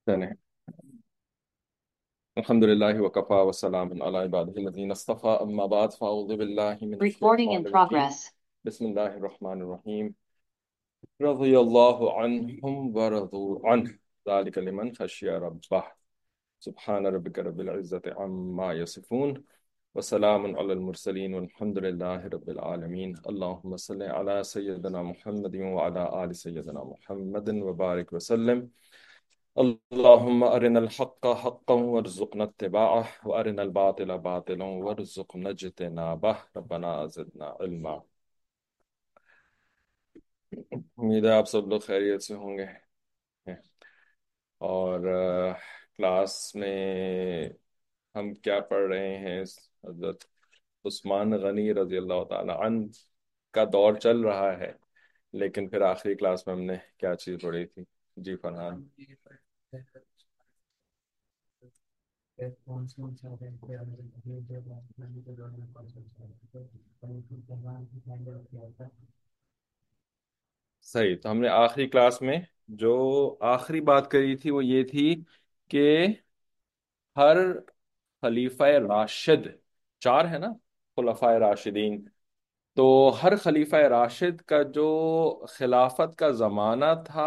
ثانية. الحمد لله وكفى وسلام على عباده الذين اصطفى أما بعد فأعوذ بالله من Recording in الشيطان الرجيم. progress. بسم الله الرحمن الرحيم. رضي الله عنهم ورضوا عنه ذلك لمن خشي ربه. سبحان ربك رب العزة عما يصفون وسلام على المرسلين والحمد لله رب العالمين. اللهم صل على سيدنا محمد وعلى آل سيدنا محمد وبارك وسلم. اللهم أرنا الحق حقا وارزقنا اتباعه وأرنا الباطل باطلا وارزقنا اجتنابه ربنا زدنا علما. امید ہے آپ سب لوگ خیریت سے ہوں گے اور کلاس میں ہم کیا پڑھ رہے ہیں؟ حضرت عثمان غنی رضی اللہ تعالی عنہ کا دور چل رہا ہے، لیکن پھر آخری کلاس میں ہم نے کیا چیز پڑھی تھی؟ جی فرحان. صحیح. تو ہم نے آخری کلاس میں جو آخری بات کری تھی وہ یہ تھی کہ ہر خلیفہ راشد، چار ہے نا خلفائے راشدین، تو ہر خلیفہ راشد کا جو خلافت کا زمانہ تھا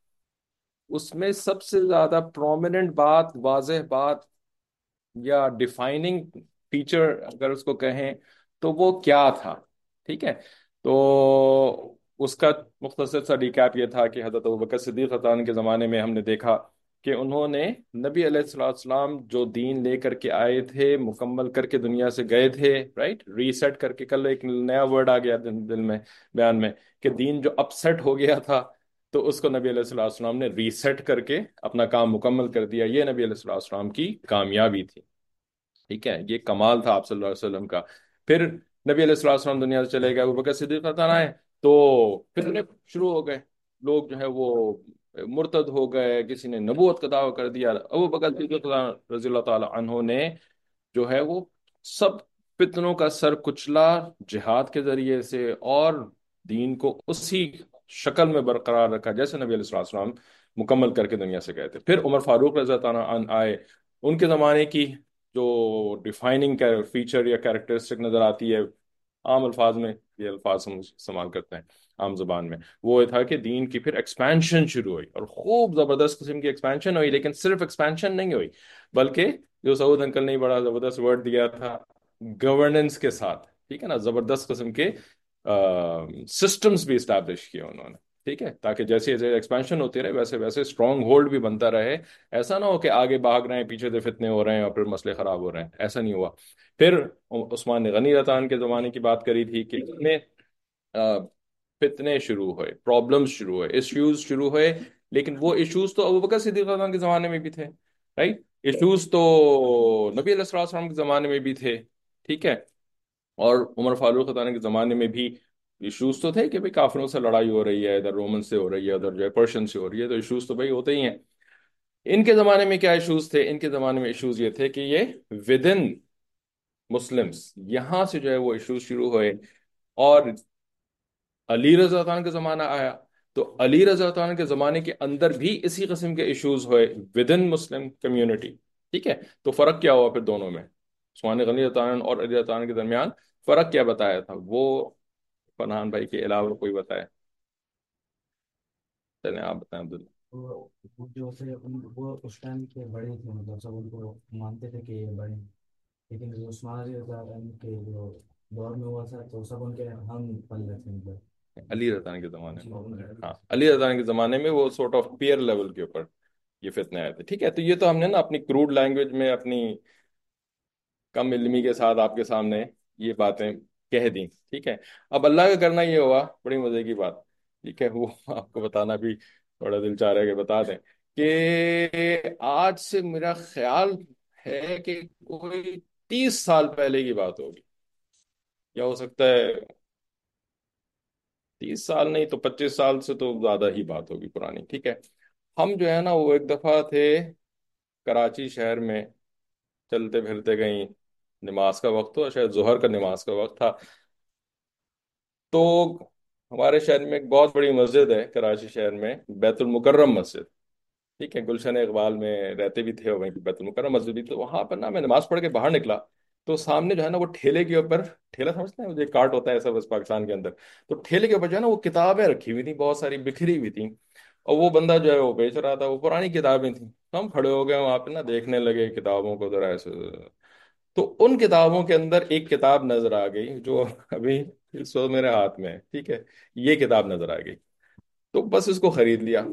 اس میں سب سے زیادہ پرومیننٹ بات، واضح بات یا ڈیفائننگ فیچر اگر اس کو کہیں تو وہ کیا تھا؟ ٹھیک ہے. تو اس کا مختصر سا ریکیپ یہ تھا کہ حضرت ابوبکر صدیق رضی اللہ عنہ کے زمانے میں ہم نے دیکھا کہ انہوں نے نبی علیہ السلام جو دین لے کر کے آئے تھے مکمل کر کے دنیا سے گئے تھے، رائٹ، ریسیٹ کر کے. کل ایک نیا ورڈ آ گیا دل میں، بیان میں، کہ دین جو اپسیٹ ہو گیا تھا تو اس کو نبی علیہ السلام نے ریسیٹ کر کے اپنا کام مکمل کر دیا. یہ نبی علیہ السلام کی کامیابی تھی. ٹھیک ہے، یہ کمال تھا آپ صلی اللہ علیہ وسلم کا. پھر نبی علیہ السلام دنیا سے چلے گئے، ابوبکر صدیق رضی اللہ عنہ آئے تو فتنے شروع ہو گئے. لوگ جو ہے وہ مرتد ہو گئے، کسی نے نبوت کا دعویٰ کر دیا. ابوبکر صدیق رضی اللہ تعالی عنہ نے جو ہے وہ سب فتنوں کا سر کچلا جہاد کے ذریعے سے، اور دین کو اسی شکل میں برقرار رکھا جیسے نبی علیہ السلام مکمل کر کے دنیا سے گئے تھے. پھر عمر فاروق رضی اللہ عنہ آئے. ان کے زمانے کی جو ڈیفائننگ فیچر یا کیریکٹرسٹک نظر آتی ہے عام الفاظ میں، یہ الفاظ ہم استعمال کرتے ہیں عام زبان میں، وہ یہ تھا کہ دین کی پھر ایکسپینشن شروع ہوئی، اور خوب زبردست قسم کی ایکسپینشن ہوئی. لیکن صرف ایکسپینشن نہیں ہوئی، بلکہ جو سعود انکل نے بڑا زبردست ورڈ دیا تھا، گورننس کے ساتھ. ٹھیک ہے نا، زبردست قسم کے سسٹمز بھی اسٹیبلش کیے انہوں نے. ٹھیک ہے، تاکہ جیسے جیسے ایکسپینشن ہوتی رہے ویسے ویسے اسٹرانگ ہولڈ بھی بنتا رہے. ایسا نہ ہو کہ آگے بھاگ رہے ہیں، پیچھے سے فتنے ہو رہے ہیں اور پھر مسئلے خراب ہو رہے ہیں. ایسا نہیں ہوا. پھر عثمان غنی رضی اللہ عنہ کے زمانے کی بات کری تھی کہ اس میں فتنے شروع ہوئے، پرابلمز شروع ہوئے، ایشوز شروع ہوئے. لیکن وہ ایشوز تو ابوبکر صدیق رضی اللہ عنہ کے زمانے میں بھی تھے، رائٹ. ایشوز تو نبی علیہ السلام کے زمانے میں بھی تھے. ٹھیک ہے. اور عمر فاروق رضی اللہ عنہ کے زمانے میں بھی ایشوز تو تھے کہ بھئی کافروں سے لڑائی ہو رہی ہے، ادھر رومن سے ہو رہی ہے، ادھر جو ہے پرشین سے ہو رہی ہے، تو ایشوز تو بھئی ہوتے ہی ہیں. ان کے زمانے میں کیا ایشوز تھے؟ ان کے زمانے میں ایشوز یہ تھے کہ یہ ود ان مسلمس یہاں سے جو ہے وہ ایشوز شروع ہوئے. اور علی رضی اللہ عنہ کا زمانہ آیا تو علی رضی اللہ عنہ کے زمانے کے اندر بھی اسی قسم کے ایشوز ہوئے ود ان مسلم کمیونٹی. ٹھیک ہے. تو فرق کیا ہوا پھر دونوں میں؟ عثمان غنی رضی اللہ عنہ اور علی رضی اللہ عنہ کے درمیان فرق کیا بتایا تھا؟ وہ فرحان بھائی کے علاوہ کوئی بتائے؟ چلیں آپ بتائیں عبداللہ. وہ جو تھے وہ اس ٹائم کے بڑے تھے، مطلب سب ان کو مانتے تھے کہ یہ بڑے ہیں، لیکن جو عثمان رضی اللہ عنہ کے جو دور میں ہوا تھا تو سب ان کے ہم پل رہے تھے مطلب. علی رضی اللہ عنہ کے زمانے میں، ہاں علی رضی اللہ عنہ کے زمانے میں وہ سورٹ آف پیئر لیول کے اوپر یہ فتنے آئے تھے. ٹھیک ہے. تو یہ تو ہم نے نا اپنی کروڈ لینگویج میں، اپنی کم علمی کے ساتھ آپ کے سامنے یہ باتیں کہہ دیں. ٹھیک ہے. اب اللہ کا کرنا یہ ہوا بڑی مزے کی بات. ٹھیک ہے. وہ آپ کو بتانا بھی تھوڑا دل چاہ رہا ہے کہ بتا دیں کہ آج سے میرا خیال ہے کہ کوئی 30 سال پہلے کی بات ہوگی، یا ہو سکتا ہے 30 سال نہیں تو 25 سال سے تو زیادہ ہی بات ہوگی پرانی. ٹھیک ہے. ہم جو ہے نا وہ ایک دفعہ تھے کراچی شہر میں، چلتے پھرتے گئیں، نماز کا وقت ہوا، شاید ظہر کا نماز کا وقت تھا. تو ہمارے شہر میں ایک بہت بڑی مسجد ہے کراچی شہر میں، بیت المکرم مسجد. ٹھیک ہے، گلشن اقبال میں رہتے بھی تھے، وہیں پہ بیت المکرم مسجد بھی، تو وہاں پر نا میں نماز پڑھ کے باہر نکلا، تو سامنے جو ہے نا وہ ٹھیلے کے اوپر، ٹھیلا سمجھتے ہیں وہ جو ایک کارٹ ہوتا ہے ایسا بس پاکستان کے اندر، تو ٹھیلے کے اوپر جو ہے نا وہ کتابیں رکھی ہوئی تھیں، بہت ساری بکھری ہوئی تھیں، اور وہ بندہ جو ہے وہ بیچ رہا تھا، وہ پرانی کتابیں تھیں، تو ہم کھڑے ہو گئے وہاں پہ نا، دیکھنے لگے کتابوں کو ذرا ایسے، تو ان کتابوں کے اندر ایک کتاب نظر آ گئی جو ابھی اس وقت میرے ہاتھ میں ہے، ٹھیک ہے، یہ کتاب نظر آ گئی، تو بس اس کو خرید لیا،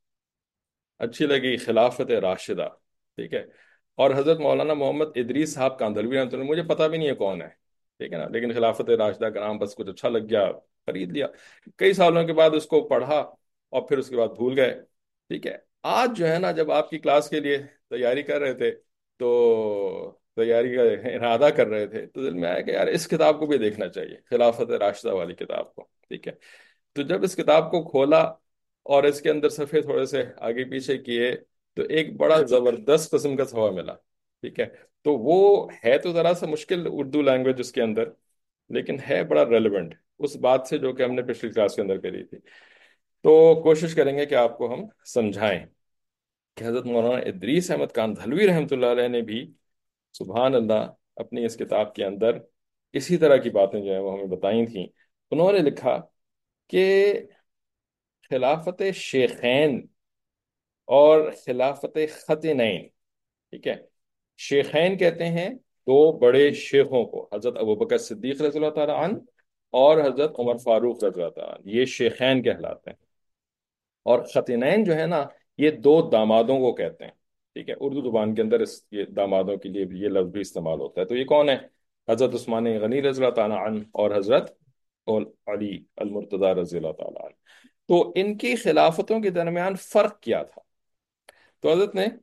اچھی لگی، خلافت راشدہ، ٹھیک ہے، اور حضرت مولانا محمد ادریس صاحب کاندھلوی رحمۃ اللہ، مجھے پتا بھی نہیں ہے کون ہے، ٹھیک ہے نا، لیکن خلافت راشدہ کا نام بس کچھ اچھا لگ گیا، خرید لیا، کئی سالوں کے بعد اس کو پڑھا، اور پھر اس کے بعد بھول گئے، ٹھیک ہے، آج جو ہے نا جب آپ کی کلاس کے لیے تیاری کر رہے تھے، تو تیاری کا ارادہ کر رہے تھے، تو دل میں آیا کہ یار اس کتاب کو بھی دیکھنا چاہیے، خلافت راشدہ والی کتاب کو، ٹھیک ہے، تو جب اس کتاب کو کھولا اور اس کے اندر صفحے تھوڑے سے آگے پیچھے کیے، تو ایک بڑا زبردست قسم کا سوا ملا، ٹھیک ہے، تو وہ ہے تو ذرا سا مشکل اردو لینگویج اس کے اندر، لیکن ہے بڑا ریلیونٹ اس بات سے جو کہ ہم نے پچھلی کلاس کے اندر کری تھی، تو کوشش کریں گے کہ آپ کو ہم سمجھائیں کہ حضرت مولانا ادریس احمد کاندھلوی رحمۃ اللہ علیہ نے بھی سبحان اللہ اپنی اس کتاب کے اندر اسی طرح کی باتیں جو ہیں وہ ہمیں بتائی تھیں، انہوں نے لکھا کہ خلافت شیخین اور خلافت ختنین، ٹھیک ہے، شیخین کہتے ہیں دو بڑے شیخوں کو، حضرت ابوبکر صدیق رضی اللہ تعالیٰ عنہ اور حضرت عمر فاروق رضی اللہ تعالیٰ عنہ، یہ شیخین کہلاتے ہیں، اور ختنین جو ہے نا یہ دو دامادوں کو کہتے ہیں، ٹھیک ہے، اردو زبان کے اندر یہ دامادوں کے لیے بھی یہ لفظ بھی استعمال ہوتا ہے، تو یہ کون ہے؟ حضرت عثمان غنی رضی اللہ تعالیٰ عنہ اور حضرت علی المرتضی رضی اللہ تعالیٰ عنہ، تو ان کی خلافتوں کے درمیان فرق کیا تھا؟ تو حضرت نے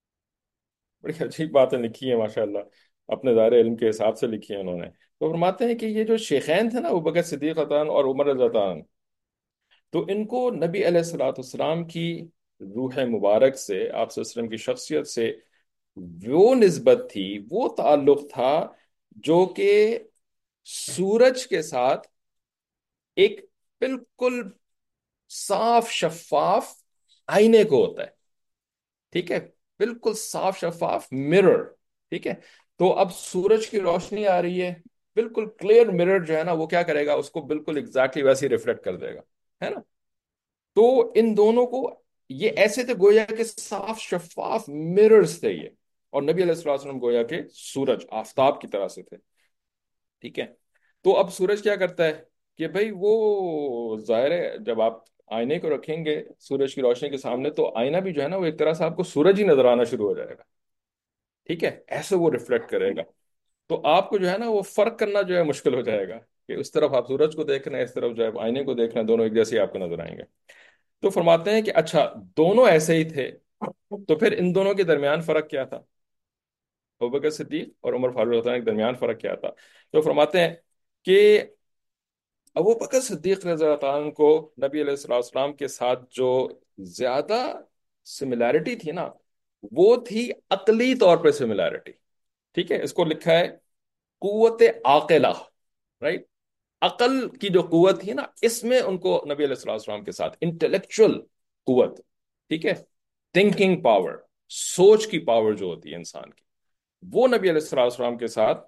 بڑی عجیب باتیں لکھی ہیں ماشاء اللہ، اپنے دائرے علم کے حساب سے لکھی ہیں انہوں نے، تو فرماتے ہیں کہ یہ جو شیخین تھے نا ابوبکر صدیق رضی اللہ عنہ اور عمر رضی اللہ عنہ، تو ان کو نبی علیہ الصلوۃ والسلام کی روح مبارک سے، آپ صلی اللہ علیہ وسلم کی شخصیت سے وہ نسبت تھی، وہ تعلق تھا جو کہ سورج کے ساتھ ایک بالکل صاف شفاف آئینے کو ہوتا ہے، ٹھیک ہے، بالکل صاف شفاف مرر، ٹھیک ہے، تو اب سورج کی روشنی آ رہی ہے، بالکل کلیئر مرر جو ہے نا وہ کیا کرے گا، اس کو بالکل ایگزیکٹلی ویسے ہی ریفلیکٹ کر دے گا، ہے نا، تو ان دونوں کو یہ ایسے تھے گویا کہ صاف شفاف مررز تھے یہ، اور نبی علیہ الصلوۃ والسلام گویا کہ سورج آفتاب کی طرح سے تھے، ٹھیک ہے، تو اب سورج کیا کرتا ہے کہ بھئی وہ ظاہر ہے جب آپ آئینے کو رکھیں گے سورج کی روشنی کے سامنے، تو آئینہ بھی جو ہے نا وہ ایک طرح سے آپ کو سورج ہی نظر آنا شروع ہو جائے گا، ٹھیک ہے، ایسے وہ ریفلیکٹ کرے گا، تو آپ کو جو ہے نا وہ فرق کرنا جو ہے مشکل ہو جائے گا کہ اس طرف آپ سورج کو دیکھ رہے ہیں، اس طرف جو ہے آئینے کو دیکھ رہے ہیں، دونوں ایک جیسے ہی آپ کو نظر آئیں گے، تو فرماتے ہیں کہ اچھا دونوں ایسے ہی تھے، تو پھر ان دونوں کے درمیان فرق کیا تھا؟ ابوبکر صدیق اور عمر فاروق رضی اللہ عنہ کے درمیان فرق کیا تھا؟ تو فرماتے ہیں کہ ابوبکر صدیق رضی اللہ عنہ کو نبی علیہ الصلوۃ والسلام کے ساتھ جو زیادہ سملیرٹی تھی نا، وہ تھی عقلی طور پہ سملیرٹی، ٹھیک ہے، اس کو لکھا ہے قوت عاقلہ، رائٹ، عقل کی جو قوت تھی نا اس میں ان کو نبی علیہ الصلوۃ والسلام کے ساتھ انٹلیکچوئل قوت، ٹھیک ہے، تھنکنگ پاور، سوچ کی پاور جو ہوتی ہے انسان کی، وہ نبی علیہ الصلوۃ والسلام کے ساتھ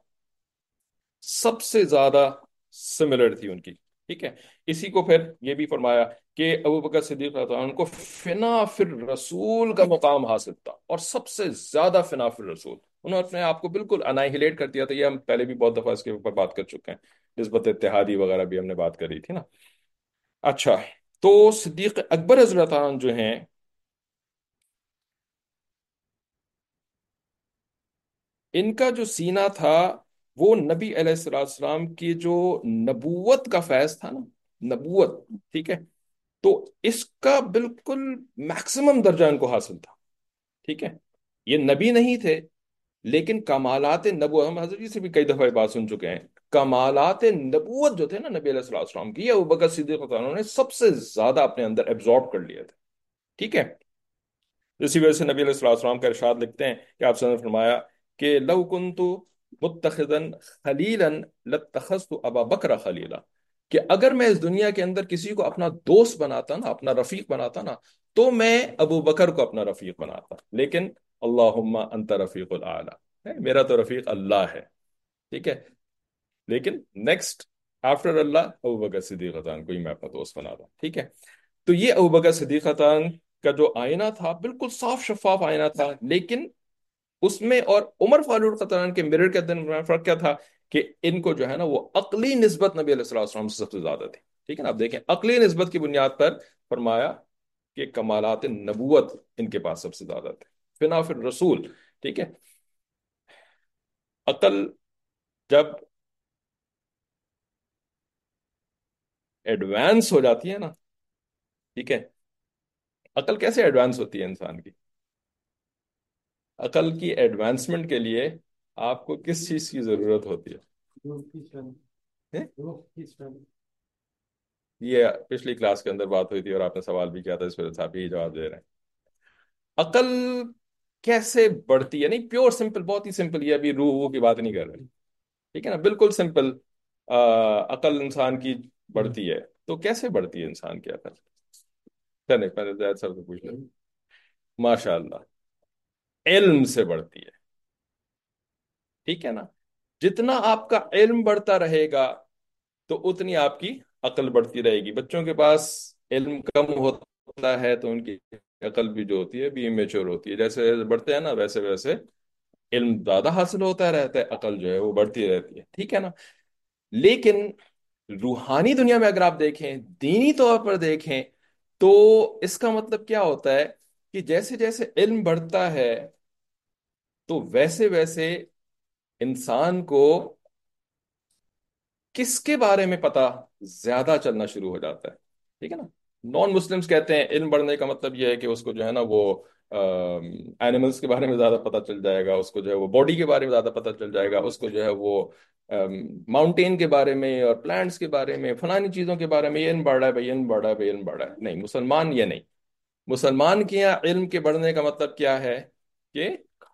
سب سے زیادہ سملر تھی ان کی، ٹھیک ہے، اسی کو پھر یہ بھی فرمایا کہ ابو بکر صدیق رضی اللہ عنہ کو فنا فی الرسول کا مقام حاصل تھا، اور سب سے زیادہ فنا فی الرسول، انہوں نے اپنے آپ کو بالکل انائہلیٹ کر دیا تھا، یہ ہم پہلے بھی بہت دفعہ اس کے اوپر بات کر چکے ہیں، نسبت اتحادی وغیرہ بھی ہم نے بات کری تھی نا، اچھا، تو صدیق اکبر رضی اللہ عنہ جو ہیں، ان کا جو سینہ تھا وہ نبی علیہ السلام کی جو نبوت کا فیض تھا نا، نبوت، ٹھیک ہے، تو اس کا بالکل میکسیمم درجہ ان کو حاصل تھا، ٹھیک ہے، یہ نبی نہیں تھے لیکن کمالات نبوت، ہم حضرت جی سے بھی کئی دفعہ یہ بات سن چکے ہیں، کمالات نبوت جو تھے نا نبی علیہ السلام کی، یہ ابوبکر صدیق رضی اللہ عنہ نے سب سے زیادہ اپنے اندر ایبزارب کر لیے تھے، ٹھیک ہے، اسی وجہ سے نبی علیہ السلام کا ارشاد لکھتے ہیں کہ آپ نے فرمایا کہ لو کنت متخذا خلیلا لاتخذت ابا بکر خلیلا، کہ اگر میں اس دنیا کے اندر کسی کو اپنا دوست بناتا نا، اپنا رفیق بناتا نا، تو میں ابو بکر کو اپنا رفیق بناتا، لیکن اللہم انت رفیق الاعلی، میرا تو رفیق اللہ ہے، ٹھیک ہے، لیکن نیکسٹ آفٹر اللہ ابو بکر صدیق عنہ کو ہی میں اپنا دوست بنا رہا ہوں، ٹھیک ہے۔ تو یہ ابو بکر صدیق عنہ کا جو آئینہ تھا بالکل صاف شفاف آئینہ تھا، لیکن اس میں اور عمر فاروق رضی اللہ عنہ کے مرر کے اندر فرق کیا تھا؟ کہ ان کو جو ہے نا وہ عقلی نسبت نبی علیہ الصلوۃ والسلام سے سب سے زیادہ تھی، ٹھیک ہے نا۔ آپ دیکھیں عقلی نسبت کی بنیاد پر فرمایا کہ کمالات نبوت ان کے پاس سب سے زیادہ تھے، فنا فی الرسول، ٹھیک ہے۔ عقل جب ایڈوانس ہو جاتی ہے نا، ٹھیک ہے، عقل کیسے ایڈوانس ہوتی ہے انسان کی؟ عقل کی ایڈوانسمنٹ کے لیے آپ کو کس چیز کی ضرورت ہوتی ہے؟ یہ پچھلی کلاس کے اندر بات ہوئی تھی اور آپ نے سوال بھی کیا تھا، اس پر آپ یہی جواب دے رہے ہیں۔ عقل کیسے بڑھتی ہے؟ نہیں پیور سمپل، بہت ہی سمپل، یہ ابھی روح کی بات نہیں کر رہے، ٹھیک ہے نا، بالکل سمپل۔ عقل انسان کی بڑھتی ہے تو کیسے بڑھتی ہے انسان کی عقل؟ چلیں پہلے زید سر سے پوچھ لیں۔ ماشاء اللہ، علم سے بڑھتی ہے، ٹھیک ہے نا۔ جتنا آپ کا علم بڑھتا رہے گا تو اتنی آپ کی عقل بڑھتی رہے گی۔ بچوں کے پاس علم کم ہوتا ہے تو ان کی عقل بھی جو ہوتی ہے بھی امیچور ہوتی ہے، جیسے جیسے بڑھتے ہیں نا ویسے ویسے علم زیادہ حاصل ہوتا رہتا ہے، عقل جو ہے وہ بڑھتی رہتی ہے، ٹھیک ہے نا۔ لیکن روحانی دنیا میں اگر آپ دیکھیں، دینی طور پر دیکھیں، تو اس کا مطلب کیا ہوتا ہے کہ جیسے جیسے علم بڑھتا ہے تو ویسے ویسے انسان کو کس کے بارے میں پتا زیادہ چلنا شروع ہو جاتا ہے، ٹھیک ہے نا۔ نان مسلمس کہتے ہیں علم بڑھنے کا مطلب یہ ہے کہ اس کو جو ہے نا وہ اینیملس کے بارے میں زیادہ پتا چل جائے گا، اس کو جو ہے وہ باڈی کے بارے میں زیادہ پتا چل جائے گا، اس کو جو ہے وہ ماؤنٹین کے بارے میں اور پلانٹس کے بارے میں فلانی چیزوں کے بارے میں یہ علم بڑھ رہا ہے بھائی، علم بڑھ رہا ہے بھائی، علم بڑھ رہا ہے۔ نہیں، مسلمان یہ نہیں، مسلمان کے یہاں علم کے بڑھنے کا مطلب کیا ہے؟ کہ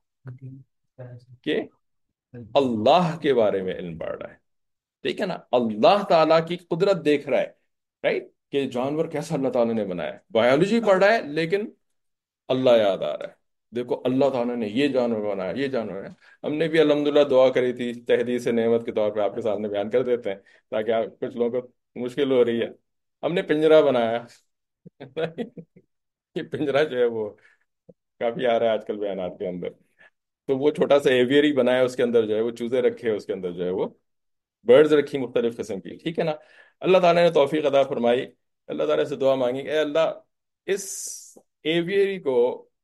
کہ اللہ کے بارے میں علم بڑھ رہا ہے، ٹھیک ہے نا، اللہ تعالیٰ کی قدرت دیکھ رہا ہے، رائٹ، کہ جانور کیسا اللہ تعالیٰ نے بنایا ہے، بایولوجی پڑھ رہا ہے لیکن اللہ یاد آ رہا ہے، دیکھو اللہ تعالیٰ نے یہ جانور بنایا، یہ جانور ہے۔ ہم نے بھی الحمدللہ دعا کری تھی تحدیث نعمت کے طور پہ، آپ کے سامنے بیان کر دیتے ہیں تاکہ آپ کچھ لوگوں کو مشکل ہو رہی ہے۔ ہم نے پنجرا بنایا یہ پنجرا جو ہے وہ کافی آ رہا ہے آج کل بیانات کے اندر، تو وہ چھوٹا سا ایویری بنایا، اس کے اندر جو ہے وہ چوزے رکھے، اس کے اندر جو ہے وہ برڈز رکھی مختلف قسم کی، ٹھیک ہے نا۔ اللہ تعالیٰ نے توفیق عطا فرمائی، اللہ تعالیٰ سے دعا مانگی کہ اے اللہ اس ایویری کو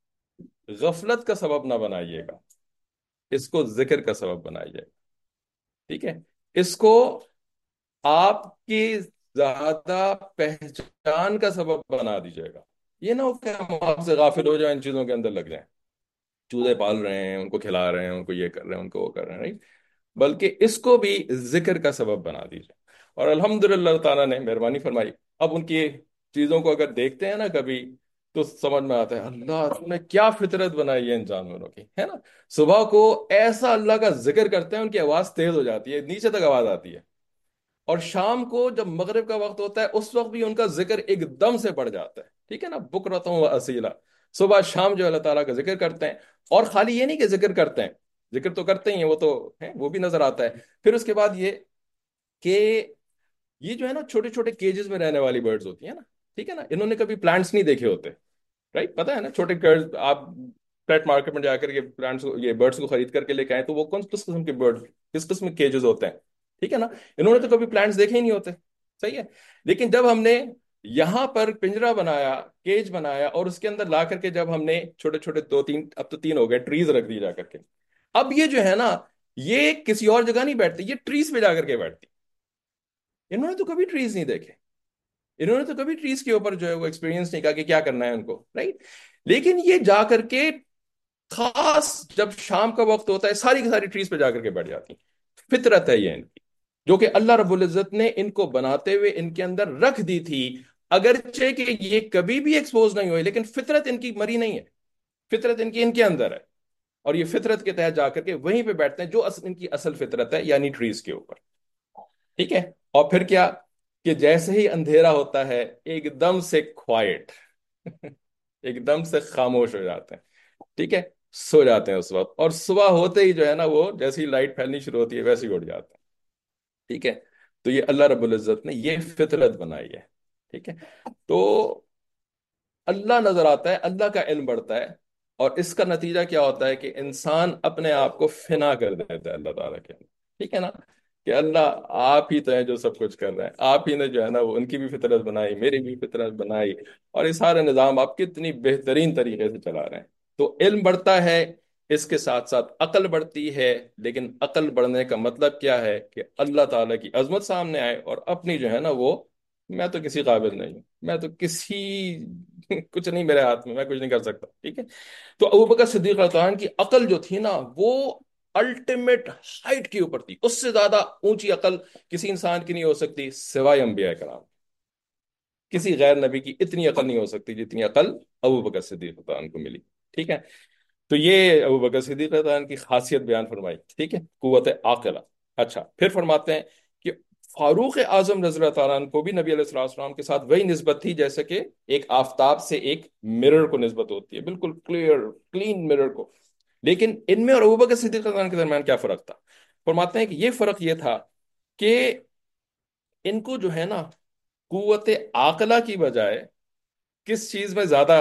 غفلت کا سبب نہ بنائیے گا، اس کو ذکر کا سبب بنائیے گا، ٹھیک ہے، اس کو آپ کی زیادہ پہچان کا سبب بنا دیجیے گا، یہ نہ ہو کہ ہم آپ سے غافل ہو جائیں، ان چیزوں کے اندر لگ جائیں، چوزے پال رہے ہیں، ان کو کھلا رہے ہیں، ان کو یہ کر رہے ہیں، ان کو وہ کر رہے ہیں، right؟ بلکہ اس کو بھی ذکر کا سبب بنا دیجیے۔ اور الحمدللہ اللہ تعالیٰ نے مہربانی فرمائی، اب ان کی چیزوں کو اگر دیکھتے ہیں نا کبھی تو سمجھ میں آتا ہے اللہ تم نے کیا فطرت بنائی ہے ان جانوروں کی، ہے نا۔ صبح کو ایسا اللہ کا ذکر کرتے ہیں، ان کی آواز تیز ہو جاتی ہے، نیچے تک آواز آتی ہے، اور شام کو جب مغرب کا وقت ہوتا ہے اس وقت بھی ان کا ذکر ایک دم سے بڑھ جاتا ہے، ٹھیک ہے نا، بکرتوں و اصیلا، صبح شام جو اللہ تعالیٰ کا ذکر کرتے ہیں۔ اور خالی یہ نہیں کہ ذکر کرتے ہیں، ذکر تو کرتے ہی ہیں، وہ تو ہے، وہ بھی نظر آتا ہے۔ پھر اس کے بعد یہ کہ یہ جو ہے نا چھوٹے چھوٹے کیجز میں رہنے والی برڈز ہوتی ہیں نا، ٹھیک ہے نا، انہوں نے کبھی پلانٹس نہیں دیکھے ہوتے، رائٹ، پتہ ہے نا، چھوٹے آپ پیٹ مارکیٹ میں جا کر کے پلانٹس یہ برڈس کو خرید کر کے لے کے آئے تو وہ کس قسم کے برڈ، کس قسم کے کیجز ہوتے ہیں، ٹھیک ہے نا، انہوں نے تو کبھی پلانٹس دیکھے ہی نہیں ہوتے، صحیح ہے۔ لیکن جب ہم نے یہاں پر پنجرا بنایا، کیج بنایا، اور اس کے اندر لا کر کے جب ہم نے چھوٹے چھوٹے دو تین، اب تو تین ہو گئے، ٹریز رکھ دی جا کر کے، اب یہ جو ہے نا یہ کسی اور جگہ نہیں بیٹھتی، یہ ٹریز پہ جا کر کے بیٹھتی، انہوں نے تو کبھی ٹریز نہیں دیکھے، انہوں نے تو کبھی ٹریز کے اوپر جو ہے وہ ایکسپیرینس نہیں کیا کہ کیا کرنا ہے ان کو، رائٹ، لیکن یہ جا کر کے خاص جب شام کا وقت ہوتا ہے ساری کی ساری ٹریز پہ جا کر کے بیٹھ جاتی ہیں، فطرت ہے یہ ان کی، جو کہ اللہ رب العزت نے ان کو بناتے ہوئے ان کے اندر رکھ دی تھی، اگرچہ کہ یہ کبھی بھی ایکسپوز نہیں ہوئے، لیکن فطرت ان کی مری نہیں ہے، فطرت ان کے اندر ہے، اور یہ فطرت کے تحت جا کر کے وہیں پہ بیٹھتے ہیں جو ان کی اصل فطرت ہے، یعنی ٹریز کے اوپر، ٹھیک ہے۔ اور پھر کیا کہ جیسے ہی اندھیرا ہوتا ہے ایک دم سے کوائٹ ایک دم سے خاموش ہو جاتے ہیں، ٹھیک ہے، سو جاتے ہیں اس وقت، اور صبح ہوتے ہی جو ہے نا وہ جیسے ہی لائٹ پھیلنی شروع ہوتی ہے ویسے ہی اٹھ جاتے ہیں، ٹھیک ہے۔ تو یہ اللہ رب العزت نے یہ فطرت بنائی ہے، ٹھیک ہے۔ تو اللہ نظر آتا ہے، اللہ کا علم بڑھتا ہے، اور اس کا نتیجہ کیا ہوتا ہے کہ انسان اپنے آپ کو فنا کر دیتا ہے اللہ تعالیٰ کے اندر، ٹھیک ہے نا، کہ اللہ آپ ہی تو ہیں جو سب کچھ کر رہے ہیں، آپ ہی نے جو ہے نا وہ ان کی بھی فطرت بنائی، میری بھی فطرت بنائی، اور یہ سارے نظام آپ کتنی بہترین طریقے سے چلا رہے ہیں۔ تو علم بڑھتا ہے، اس کے ساتھ ساتھ عقل بڑھتی ہے، لیکن عقل بڑھنے کا مطلب کیا ہے کہ اللہ تعالیٰ کی عظمت سامنے آئے، اور اپنی جو ہے نا وہ، میں تو کسی قابل نہیں ہوں، میں تو کسی کچھ نہیں میرے ہاتھ میں، میں کچھ نہیں کر سکتا، ٹھیک ہے۔ تو ابو بکر صدیق رضی اللہ عنہ کی عقل جو تھی نا وہ الٹیمیٹ ہائٹ کے اوپر تھی، اس سے زیادہ اونچی عقل کسی انسان کی نہیں ہو سکتی سوائے انبیاء کرام، کسی غیر نبی کی اتنی عقل نہیں ہو سکتی جتنی عقل ابو بکر صدیق رضی اللہ عنہ کو ملی، ٹھیک ہے۔ تو یہ ابو بکر صدیق رضی اللہ عنہ کی خاصیت بیان فرمائی، ٹھیک ہے، قوت عاقلہ۔ اچھا، پھر فرماتے ہیں کہ فاروق اعظم رضی اللہ تعالیٰ عنہ کو بھی نبی علیہ السلام کے ساتھ وہی نسبت تھی جیسے کہ ایک آفتاب سے ایک مرر کو نسبت ہوتی ہے، بالکل کلیئر کلین مرر کو۔ لیکن ان میں اور ابو بکر صدیق رضی اللہ عنہ کے درمیان کیا فرق تھا؟ فرماتے ہیں کہ یہ فرق یہ تھا کہ ان کو جو ہے نا قوت عاقلہ کی بجائے کس چیز میں زیادہ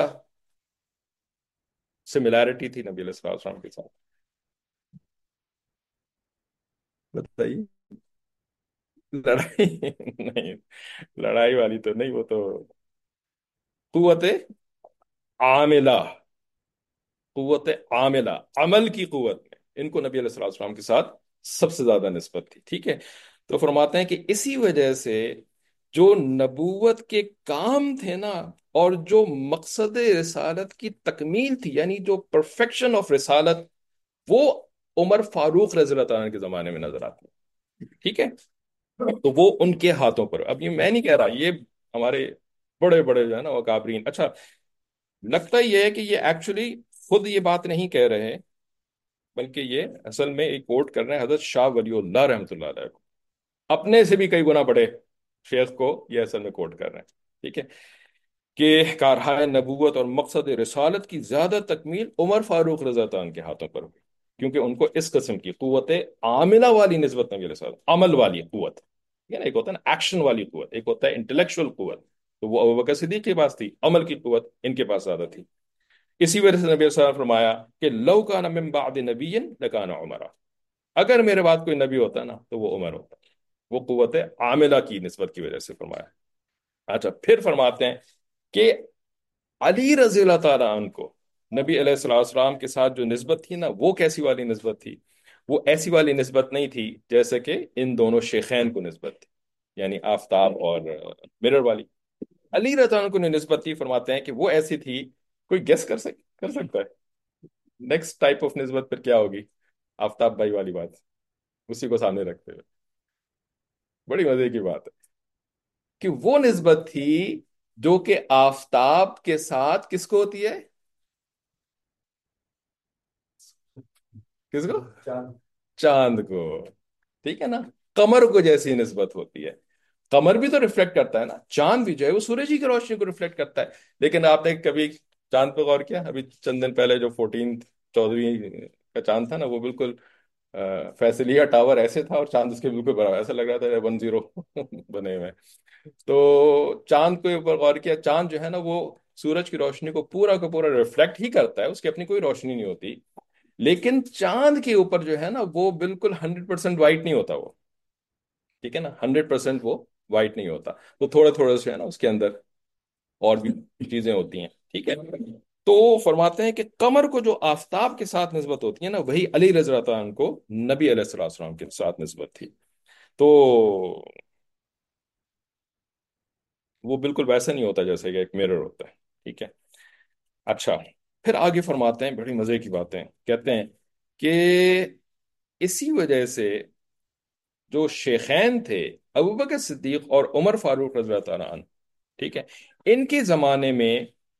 سملیرٹی تھی نبی علیہ السلام کے ساتھ؟ بتائیے۔ لڑائی نہیں، لڑائی والی تو نہیں، وہ تو قوت عاملہ، قوت عاملہ، عمل کی قوت میں ان کو نبی علیہ السلام کے ساتھ سب سے زیادہ نسبت تھی، ٹھیک ہے۔ تو فرماتے ہیں کہ اسی وجہ سے جو نبوت کے کام تھے نا، اور جو مقصد رسالت کی تکمیل تھی، یعنی جو پرفیکشن آف رسالت، وہ عمر فاروق رضی اللہ عنہ کے زمانے میں نظر آتی ہے، ٹھیک ہے۔ تو وہ ان کے ہاتھوں پر، اب یہ میں نہیں کہہ رہا، یہ ہمارے بڑے بڑے جو ہے نا وہ کابرین، اچھا لگتا یہ ہے کہ یہ ایکچولی خود یہ بات نہیں کہہ رہے، بلکہ یہ اصل میں ایک کوٹ کر رہے ہیں حضرت شاہ ولی اللہ رحمۃ اللہ علیہ کو، اپنے سے بھی کئی گنا بڑے شیخ کو یہ اصل میں کوٹ کر رہے ہیں، ٹھیک ہے، کہ کارہائے نبوت اور مقصد رسالت کی زیادہ تکمیل عمر فاروق رضی اللہ عنہ کے ہاتھوں پر ہوئی، کیونکہ ان کو اس قسم کی قوت عاملہ والی نسبت نبی علیہ السلام، عمل والی قوت، ٹھیک ہے نا، ایک ہوتا ہے نا ایکشن والی قوت، ایک ہوتا ہے انٹلیکچوئل قوت، تو وہ ابو بکر صدیق کے پاس تھی، عمل کی قوت ان کے پاس زیادہ تھی۔ اسی وجہ سے نبی صلی اللہ علیہ وسلم نے فرمایا کہ لو کان من بعد نبی لکان عمر، اگر میرے بعد کوئی نبی ہوتا نا تو وہ عمر ہوتا، وہ قوت عاملہ کی نسبت کی وجہ سے فرمایا۔ اچھا، پھر فرماتے ہیں کہ علی رضی اللہ تعالیٰ عنہ کو نبی علیہ الصلوۃ والسلام کے ساتھ جو نسبت تھی نا وہ کیسی والی نسبت تھی؟ وہ ایسی والی نسبت نہیں تھی جیسے کہ ان دونوں شیخین کو نسبت تھی، یعنی آفتاب اور مرر والی۔ علی رضی اللہ عنہ کو جو نسبت تھی، فرماتے ہیں کہ وہ ایسی تھی، کوئی گیس کر سکتا ہے نیکسٹ ٹائپ آف نسبت پھر کیا ہوگی؟ آفتاب بھائی والی بات، اسی کو سامنے رکھتے ہوئے بڑی مزے کی بات ہے کہ وہ نسبت تھی جو کہ آفتاب کے ساتھ کس کو ہوتی ہے؟ کس کو؟ چاند. چاند کو، ٹھیک ہے نا، قمر کو جیسی نسبت ہوتی ہے۔ قمر بھی تو ریفلیکٹ کرتا ہے نا، چاند بھی جو ہے وہ سورج ہی کی روشنی کو ریفلیکٹ کرتا ہے، لیکن آپ نے کبھی چاند پہ غور کیا؟ ابھی چند دن پہلے جو 14 14ویں کا چاند تھا نا، وہ بالکل فیصلیہ ٹاور ایسے تھا اور چاند اس کے بالکل برابر، ایسا لگ رہا تھا 10 بنے ہوئے ہیں۔ تو چاند کے اوپر غور کیا، چاند جو ہے نا وہ سورج کی روشنی کو پورا کا پورا ریفلیکٹ ہی کرتا ہے، اس کی اپنی کوئی روشنی نہیں ہوتی، لیکن چاند کے اوپر جو ہے نا وہ بالکل 100% وائٹ نہیں ہوتا وہ، ٹھیک ہے نا، 100% وہ وائٹ نہیں ہوتا، تو تھوڑے تھوڑے سے ہے نا اس کے اندر اور بھی چیزیں ہوتی ہیں، ٹھیک ہے۔ تو فرماتے ہیں کہ قمر کو جو آفتاب کے ساتھ نسبت ہوتی ہے نا، وہی علی رضی اللہ عنہ کو نبی علیہ السلام کے ساتھ نسبت تھی، تو وہ بالکل ویسا نہیں ہوتا جیسے کہ ایک میرر ہوتا ہے، ٹھیک ہے۔ اچھا، پھر آگے فرماتے ہیں بڑی مزے کی باتیں، کہتے ہیں کہ اسی وجہ سے جو شیخین تھے ابو بکر صدیق اور عمر فاروق رضی اللہ تعالیٰ عنہ، ٹھیک ہے، ان کے زمانے میں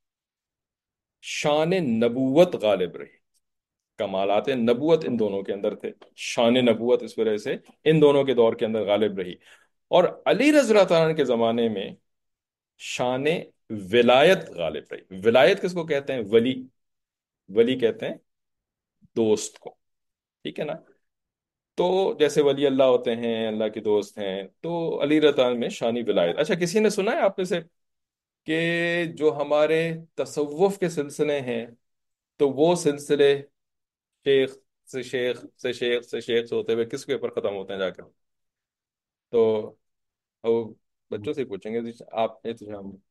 شان نبوت غالب رہی، کمالات نبوت ان دونوں کے اندر تھے، شان نبوت اس وجہ سے ان دونوں کے دور کے اندر غالب رہی، اور علی رضی اللہ تعالیٰ عنہ کے زمانے میں شان ولایت غالب رہی. ولایت کس کو کہتے ہیں؟ ولی. ولی کہتے ہیں دوست کو. ٹھیک ہے نا؟ تو جیسے ولی اللہ ہوتے ہیں، اللہ کے دوست ہیں، تو علی رضی اللہ عنہ میں شانی ولایت. اچھا، کسی نے سنا ہے آپ میں سے کہ جو ہمارے تصوف کے سلسلے ہیں، تو وہ سلسلے شیخ سے شیخ سے شیخ سے شیخ سے ہوتے ہوئے کس کے اوپر ختم ہوتے ہیں جا کر؟ تو وہ بچوں سے ہی پوچھیں گے جی، آپ نے تو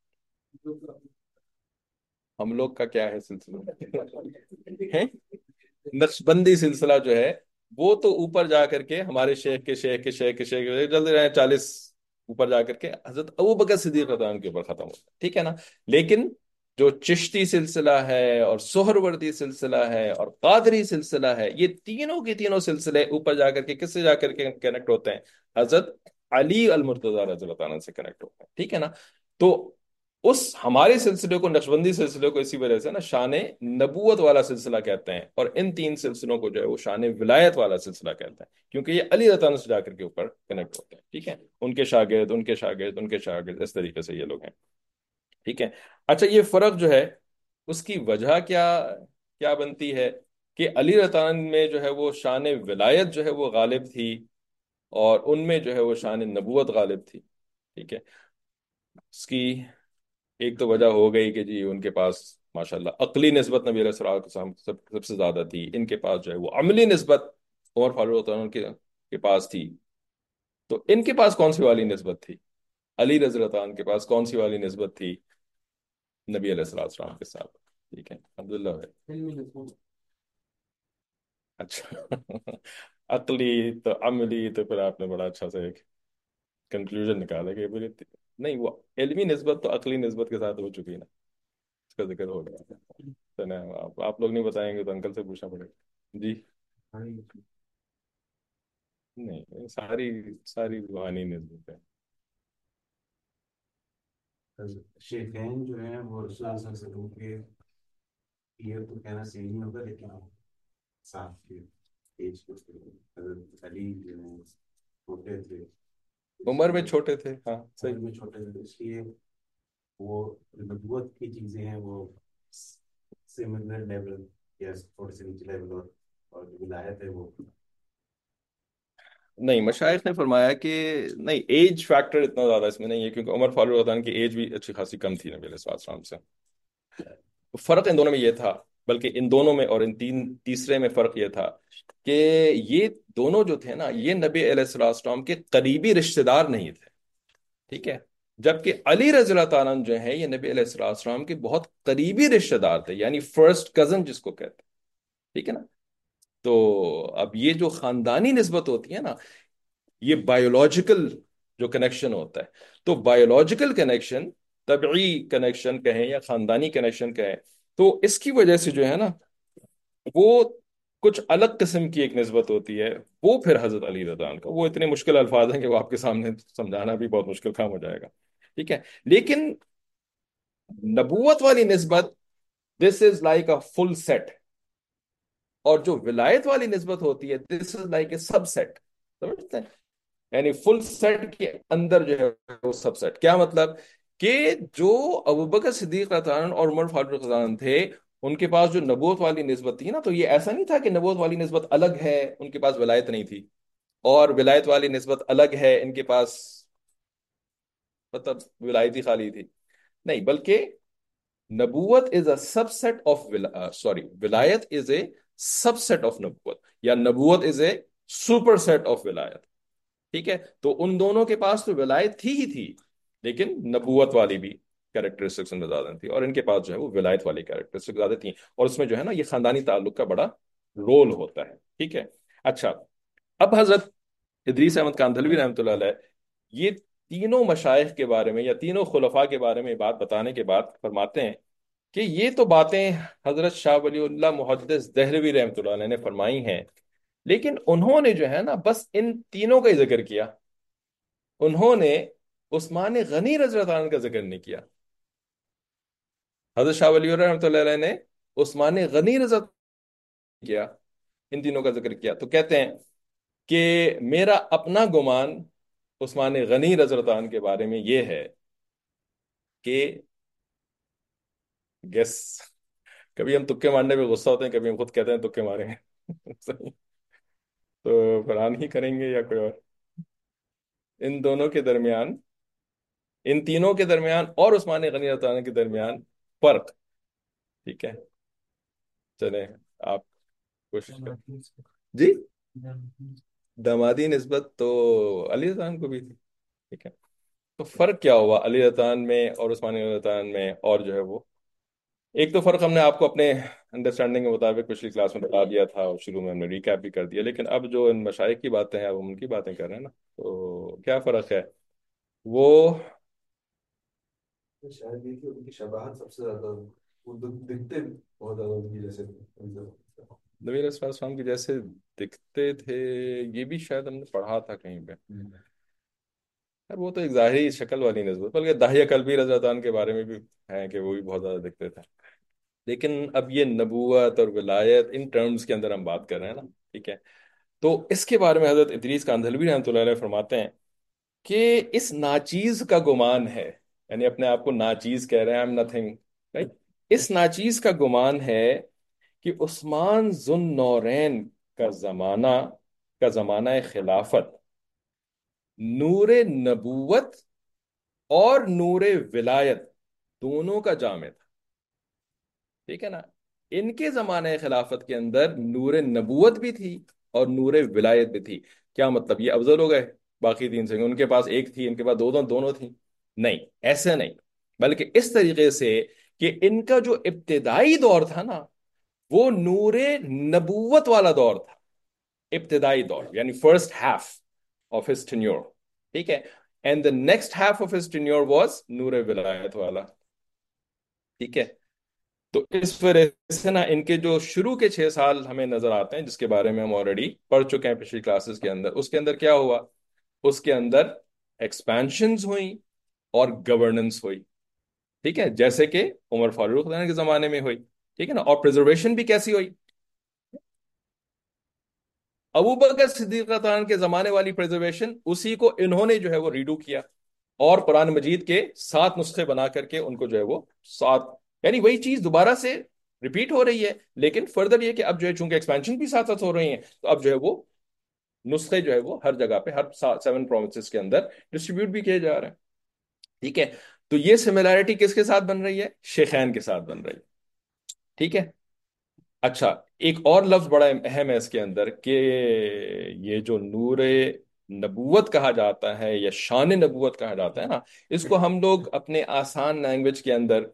ہم لوگ کا کیا ہے سلسلہ ہے؟ نقشبندی سلسلہ جو ہے، وہ تو اوپر جا کر کے ہمارے شیخ کے شیخ کے شیخ کے شیخ کے جلد رہے 40 اوپر جا کر کے حضرت ابو بکر صدیق رضی اللہ عنہ کے اوپر ختم ہوتا ہے. ٹھیک ہے نا؟ لیکن جو چشتی سلسلہ ہے اور سہروردی سلسلہ ہے اور قادری سلسلہ ہے، یہ تینوں کے تینوں سلسلے اوپر جا کر کے کس سے جا کر کے کنیکٹ ہوتے ہیں؟ حضرت علی المرتضی رضی اللہ عنہ سے کنیکٹ ہوتے ہیں. ٹھیک ہے نا؟ تو اس ہمارے سلسلے کو، نقشبندی سلسلے کو، اسی وجہ سے نا شان نبوت والا سلسلہ کہتے ہیں، اور ان تین سلسلوں کو جو ہے وہ شان ولایت والا سلسلہ کہتے ہیں، کیونکہ یہ علی رضی اللہ عنہ سے جا کر کے اوپر کنیکٹ ہوتے ہیں. ٹھیک ہے؟ ان کے شاگرد، ان کے شاگرد، ان کے شاگرد، اس طریقے سے یہ لوگ ہیں. ٹھیک ہے؟ اچھا، یہ فرق جو ہے اس کی وجہ کیا کیا بنتی ہے؟ کہ علی رضی اللہ عنہ میں جو ہے وہ شان ولایت جو ہے وہ غالب تھی، اور ان میں جو ہے وہ شان نبوت غالب تھی. ٹھیک ہے؟ اس کی ایک تو وجہ ہو گئی کہ جی ان کے پاس ماشاءاللہ عقلی نسبت نبی علیہ السلام کے سب سے زیادہ تھی. ان کے پاس جو ہے وہ عملی نسبت عمر فاروق رضی اللہ عنہ کے پاس تھی. تو ان کے پاس کون سی والی نسبت تھی؟ علی رضی اللہ عنہ کے پاس کون سی والی نسبت تھی؟ نبی علیہ السلام کے ساتھ. ٹھیک ہے عبداللہ بھائی؟ اچھا عقلی تو عملی، تو پھر آپ نے بڑا اچھا سے ایک کنکلوژن نکالا کہ نہیں، وہ علمی نسبت تو عقلی نسبت کے ساتھ ہو چکی نا، اس کا ذکر ہو گیا. تو نا آپ لوگ نہیں بتائیں گے تو انکل سے پوچھنا پڑے گا جی. نہیں، ساری ساری روحانی نسبت ہے. شیخین جو ہیں وہ رسول اللہ صلی اللہ علیہ وسلم کے، یہ تو کہنا صحیح نہیں ہوگا لیکن صاف کے ایج کو حضرت علی جو ہیں چھوٹے تھے، اس عمر میں لیے چھوٹے تھے، ہاں عمر صحیح. میں چھوٹے تھے، اس لیے وہ نبوت کی چیزیں ہیں وہ سملر لیول یا تھوڑے سے نیچے لیول، اور جو ولایت ہے وہ نہیں، مشائخ نے فرمایا کہ نہیں، ایج فیکٹر اتنا زیادہ اس میں نہیں ہے، کیونکہ عمر فاروق رضی اللہ عنہ کی ایج بھی اچھی خاصی کم تھی نبی علیہ السلام سے. فرق ان دونوں میں یہ تھا، بلکہ ان دونوں میں اور ان تیسرے میں فرق یہ تھا کہ یہ دونوں جو تھے نا، یہ نبی علیہ السلام کے قریبی رشتہ دار نہیں تھے. ٹھیک ہے؟ جبکہ علی رضی اللہ تعالیٰ عنہ جو ہے یہ نبی علیہ السلام کے بہت قریبی رشتہ دار تھے، یعنی فرسٹ کزن جس کو کہتے ہیں. ٹھیک ہے نا؟ تو اب یہ جو خاندانی نسبت ہوتی ہے نا، یہ بایولوجیکل جو کنیکشن ہوتا ہے، تو بایولوجیکل کنیکشن، طبعی کنیکشن کہیں یا خاندانی کنیکشن کہیں، تو اس کی وجہ سے جو ہے نا وہ کچھ الگ قسم کی ایک نسبت ہوتی ہے. وہ پھر حضرت علی رضی اللہ عنہ کا، وہ اتنے مشکل الفاظ ہیں کہ وہ آپ کے سامنے سمجھانا بھی بہت مشکل کام ہو جائے گا. ٹھیک ہے؟ لیکن نبوت والی نسبت، دس is like a full set, اور جو ولایت والی نسبت ہوتی ہے، دس is like a sub set. سمجھتے ہیں؟ یعنی فل سیٹ کے اندر جو ہے وہ سب سیٹ. کیا مطلب؟ کہ جو ابوبکر صدیق رضی اللہ عنہ اور عمر فاروق رضی اللہ عنہ تھے، ان کے پاس جو نبوت والی نسبت تھی نا، تو یہ ایسا نہیں تھا کہ نبوت والی نسبت الگ ہے ان کے پاس ولایت نہیں تھی، اور ولایت والی نسبت الگ ہے ان کے پاس مطلب ولایت ہی خالی تھی. نہیں، بلکہ نبوت is a sub set of ولایت از اے سب سیٹ آف نبوت، یا نبوت is a superset of ولایت. ٹھیک ہے؟ تو ان دونوں کے پاس تو ولایت تھی ہی تھی، لیکن نبوت والی بھی کیریکٹرسٹکس ان میں زیادہ تھی، اور ان کے پاس جو ہے وہ ولایت والی کیریکٹرسٹکس زیادہ تھیں، اور اس میں جو ہے نا یہ خاندانی تعلق کا بڑا رول ہوتا ہے. ٹھیک ہے؟ اچھا، اب حضرت ادریس احمد کاندھلوی رحمۃ اللہ علیہ یہ تینوں مشائخ کے بارے میں یا تینوں خلفاء کے بارے میں بات بتانے کے بعد فرماتے ہیں کہ یہ تو باتیں حضرت شاہ ولی اللہ محدث دہلوی رحمۃ اللہ علیہ نے فرمائی ہیں، لیکن انہوں نے جو ہے نا بس ان تینوں کا ہی ذکر کیا. انہوں نے عثمان غنی رضی اللہ عنہ کا ذکر نہیں کیا. حضرت شاہ ولی اللہ رحمۃ اللہ علیہ نے عثمان غنی رضی اللہ عنہ کیا، ان تینوں کا ذکر کیا. تو کہتے ہیں کہ میرا اپنا گمان عثمان غنی رضی اللہ عنہ کے بارے میں یہ ہے کہ گیس، کبھی ہم تکے مارنے پہ غصہ ہوتے ہیں، کبھی ہم خود کہتے ہیں تکے مارے ہیں صحیح، تو فرحان ہی کریں گے یا کوئی اور؟ ان دونوں کے درمیان، ان تینوں کے درمیان اور عثمان غنی رضی اللہ عنہ کے درمیان فرق، ٹھیک ہے؟ چلیں، آپ کوشش کریں جی۔ دامادی نسبت تو علی رضی اللہ عنہ کو بھی تھی، ٹھیک ہے؟ تو فرق کیا ہوا علی رضی اللہ عنہ میں اور عثمان رضی اللہ عنہ میں؟ اور جو ہے وہ ایک تو فرق ہم نے آپ کو اپنے انڈرسٹینڈنگ کے مطابق پچھلی کلاس میں بتا دیا تھا، اور شروع میں ہم نے ریکیپ بھی کر دیا، لیکن اب جو ان مشائخ کی باتیں ہیں اب ہم ان کی باتیں کر رہے ہیں نا، تو کیا فرق ہے وہ؟ شاید یہ کہ ان کی شباہت سب سے زیادہ، وہ دکھتے بہت زیادہ ان کی جیسے نبی علیہ السلام کی جیسے دکھتے تھے، یہ بھی شاید ہم نے پڑھا تھا کہیں پہ، یار وہ تو ایک ظاہری شکل والی نسبت، بلکہ داہیہ کلبی رضی اللہ عنہ کے بارے میں بھی ہے کہ وہ بھی بہت زیادہ دکھتے تھے، لیکن اب یہ نبوت اور ولایت ان ٹرمز کے اندر ہم بات کر رہے ہیں نا، ٹھیک ہے؟ تو اس کے بارے میں حضرت ادریس کاندھلوی رحمۃ اللہ علیہ فرماتے ہیں کہ اس ناچیز کا گمان ہے، یعنی اپنے آپ کو ناچیز کہہ رہے ہیں، I'm nothing، right؟ اس ناچیز کا گمان ہے کہ عثمان ذو النورین کا زمانہ، کا زمانہ خلافت نور نبوت اور نور ولایت دونوں کا جامع تھا، ٹھیک ہے نا؟ ان کے زمانے خلافت کے اندر نور نبوت بھی تھی اور نور ولایت بھی تھی۔ کیا مطلب؟ یہ افضل ہو گئے باقی تین سے؟ ان کے پاس ایک تھی، ان کے پاس دونوں دونوں تھیں؟ نہیں، ایسے نہیں، بلکہ اس طریقے سے کہ ان کا جو ابتدائی دور تھا نا، وہ نور نبوت والا دور تھا، ابتدائی دور، یعنی first half of his tenure, ٹھیک ہے؟ And the next half of his tenure was نور ولایت والا، ٹھیک ہے؟ تو اس وجہ سے نا ان کے جو شروع کے 6 سال ہمیں نظر آتے ہیں، جس کے بارے میں ہم آلریڈی پڑھ چکے ہیں پچھلی کلاسز کے اندر، اس کے اندر کیا ہوا؟ اس کے اندر ایکسپینشنز ہوئیں اور گورننس ہوئی، ٹھیک ہے؟ جیسے کہ عمر فاروق رضی اللہ عنہ کے زمانے میں ہوئی، ٹھیک ہے نا؟ اور پریزرویشن بھی کیسی ہوئی؟ ابو بکر صدیق رضی اللہ عنہ کے زمانے والی پریزرویشن، اسی کو انہوں نے جو ہے وہ ریڈو کیا، اور قرآن مجید کے 7 نسخے بنا کر کے ان کو جو ہے وہ 7، یعنی وہی چیز دوبارہ سے ریپیٹ ہو رہی ہے، لیکن فردر یہ کہ اب جو ہے چونکہ ایکسپینشن بھی ساتھ ساتھ ہو رہی ہیں، تو اب جو ہے وہ نسخے جو ہے وہ ہر جگہ پہ، ہر 7 پروونسز کے اندر ڈسٹریبیوٹ بھی کیے جا رہے ہیں، ٹھیک ہے؟ تو یہ سملیرٹی کس کے ساتھ بن رہی ہے؟ شیخین کے ساتھ بن رہی ہے، ٹھیک ہے؟ اچھا، ایک اور لفظ بڑا اہم ہے اس کے اندر کہ یہ جو نور نبوت کہا جاتا ہے یا شان نبوت کہا جاتا ہے نا، اس کو ہم لوگ اپنے آسان لینگویج کے اندر،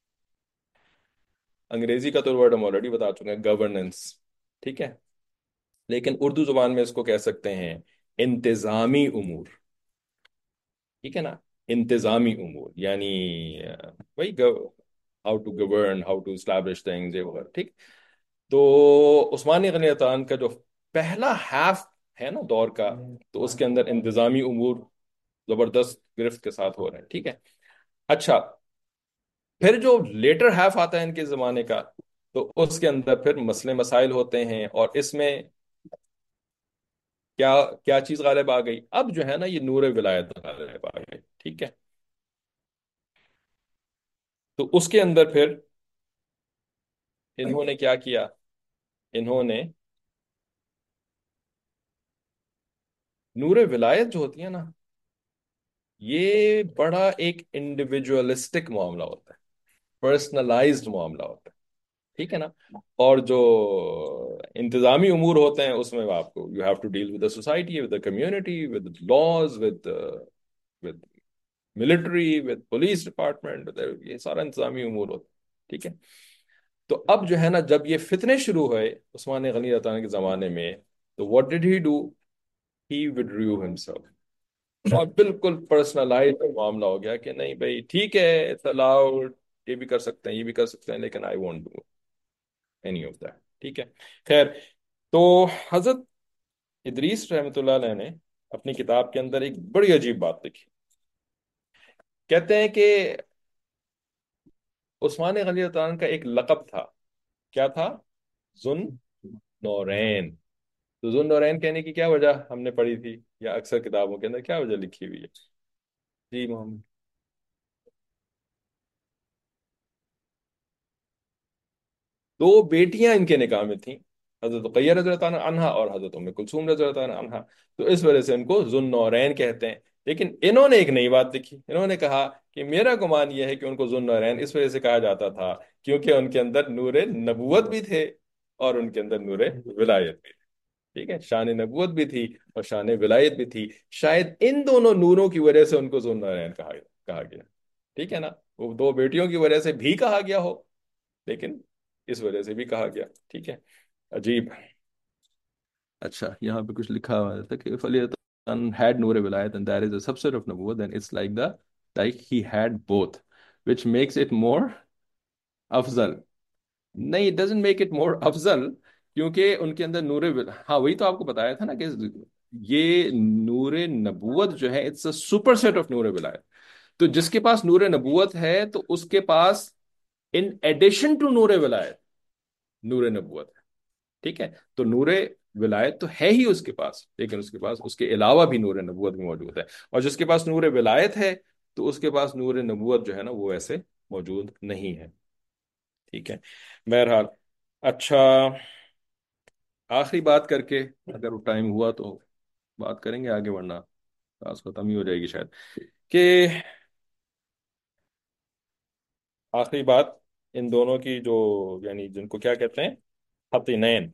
انگریزی کا تو ورڈ ہم آلریڈی بتا چکے ہیں، گورننس، ٹھیک ہے؟ لیکن اردو زبان میں اس کو کہہ سکتے ہیں انتظامی امور، ٹھیک ہے نا؟ انتظامی امور یعنی وہی how to govern, how to establish things, یہ وغیرہ، ٹھیک؟ تو عثمانی غنی خان کا جو پہلا ہاف ہے نا دور کا، تو اس کے اندر انتظامی امور زبردست گرفت کے ساتھ ہو رہے ہیں، ٹھیک ہے؟ اچھا، پھر جو لیٹر ہاف آتا ہے ان کے زمانے کا، تو اس کے اندر پھر مسئلے مسائل ہوتے ہیں، اور اس میں کیا کیا چیز غالب آ گئی؟ اب جو ہے نا یہ نور ولایت غالب آ گئی، ٹھیک ہے؟ تو اس کے اندر پھر انہوں نے کیا کیا؟ انہوں نے نور ولایت جو ہوتی ہے نا، یہ بڑا ایک انڈیویجولسٹک معاملہ ہوتا ہے، پرسنلائزڈ معاملہ ہوتا ہے، ٹھیک ہے نا؟ اور جو انتظامی امور ہوتے ہیں اس میں آپ کو you have to deal with the society, with the community, with laws, with military, with police department, یہ سارا انتظامی امور ہوتا ہے، ٹھیک ہے؟ تو اب جو ہے نا جب یہ فتنے شروع ہوئے عثمان غنی رضی اللہ عنہ کے زمانے میں، تو what did he do? He withdrew himself، اور بالکل پرسنلائز معاملہ ہو گیا کہ نہیں بھائی ٹھیک ہے، الاؤڈ، یہ بھی کر سکتے ہیں، یہ بھی کر سکتے ہیں، لیکن I won't do any of that, ٹھیک ہے؟ خیر، تو حضرت ادریس رحمۃ اللہ علیہ نے اپنی کتاب کے اندر ایک بڑی عجیب بات لکھی، کہتے ہیں کہ عثمان غنی اللہ عنہ کا ایک لقب تھا، کیا تھا؟ ذن نورین، تو ذو النورین کہنے کی کیا وجہ ہم نے پڑھی تھی، یا اکثر کتابوں کے اندر کیا وجہ لکھی ہوئی ہے؟ جی محمد. دو بیٹیاں ان کے نکاح میں تھیں، حضرت رقیہ رضی اللہ عنہ عنہا اور حضرت ام کلثوم رضی اللہ عنہ عنہا. تو اس وجہ سے ان کو ذو النورین کہتے ہیں. لیکن انہوں نے ایک نئی بات لکھی، انہوں نے کہا کہ میرا گمان یہ ہے کہ ان کو ذو النورین اس وجہ سے کہا جاتا تھا کیونکہ ان کے اندر نور نبوت بھی تھے اور ان کے اندر نور ولایت بھی تھے. ٹھیک ہے، شان نبوت بھی تھی اور شان ولایت بھی تھی. شاید ان دونوں نوروں کی وجہ سے ان کو ذو النورین کہا گیا. ٹھیک ہے نا، وہ دو بیٹیوں کی وجہ سے بھی کہا گیا ہو، لیکن اس وجہ سے بھی کہا گیا. ٹھیک ہے، عجیب. اچھا یہاں پہ کچھ لکھا ہوا تھا کہ فلیتن had نور ولایت and that is a subset of نبوت then it's like he had both which makes it more افضل. نہیں it doesn't make it more افضل، کیونکہ ان کے اندر ہاں وہی تو آپ کو بتایا تھا نا کہ یہ نور نبوت جو ہے it's a superset of نور ولایت. تو جس کے پاس نور نبوت ہے تو اس کے پاس ان ایڈیشن ٹو نور ولایت نور نبوت ہے. ٹھیک ہے، تو نور ولایت تو ہے ہی اس کے پاس، لیکن اس کے پاس اس کے علاوہ بھی نور نبوت بھی موجود ہے. اور جس کے پاس نور ولایت ہے تو اس کے پاس نور نبوت جو ہے نا وہ ایسے موجود نہیں ہے. ٹھیک ہے، بہرحال. اچھا، آخری بات کر کے اگر وہ ٹائم ہوا تو بات کریں گے آگے، ورنہ بات ختم ہی ہو جائے گی شاید. کہ آخری بات ان دونوں کی جو، یعنی جن کو کیا کہتے ہیں، خطینین.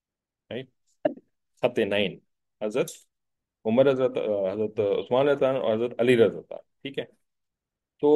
خطینین، حضرت عمر حضرت حضرت عثمان رضی اللہ عنہ اور حضرت علی رضی اللہ عنہ. ٹھیک ہے، تو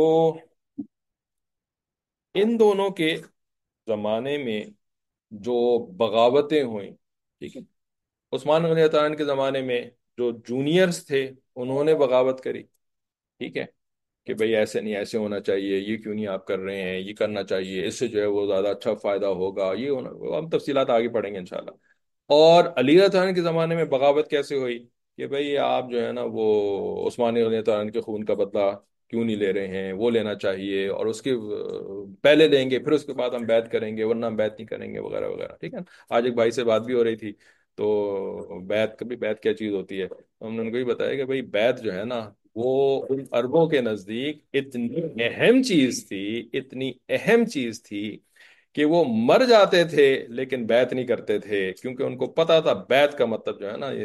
ان دونوں کے زمانے میں جو بغاوتیں ہوئیں، ٹھیک ہے، عثمان رضی اللہ عنہ کے زمانے میں جو جونیئرز تھے انہوں نے بغاوت کری. ٹھیک ہے، کہ بھئی ایسے نہیں، ایسے ہونا چاہیے، یہ کیوں نہیں آپ کر رہے ہیں، یہ کرنا چاہیے، اس سے جو ہے وہ زیادہ اچھا فائدہ ہوگا، یہ ہونا. ہم تفصیلات آگے پڑھیں گے انشاءاللہ. اور علی رضی اللہ عنہ کے زمانے میں بغاوت کیسے ہوئی کہ بھئی آپ جو ہے نا وہ عثمان رضی اللہ عنہ کے خون کا بدلہ کیوں نہیں لے رہے ہیں، وہ لینا چاہیے، اور اس کے پہلے لیں گے پھر اس کے بعد ہم بیعت کریں گے، ورنہ ہم بیعت نہیں کریں گے، وغیرہ وغیرہ. ٹھیک ہے، آج ایک بھائی سے بات بھی ہو رہی تھی تو بیعت، کبھی بیعت کیا چیز ہوتی ہے، ہم نے ان کو ہی بتایا کہ بھئی بیعت جو ہے نا وہ ان عربوں کے نزدیک اتنی اہم چیز تھی، اتنی اہم چیز تھی کہ وہ مر جاتے تھے لیکن بیعت نہیں کرتے تھے، کیونکہ ان کو پتا تھا بیعت کا مطلب جو ہے نا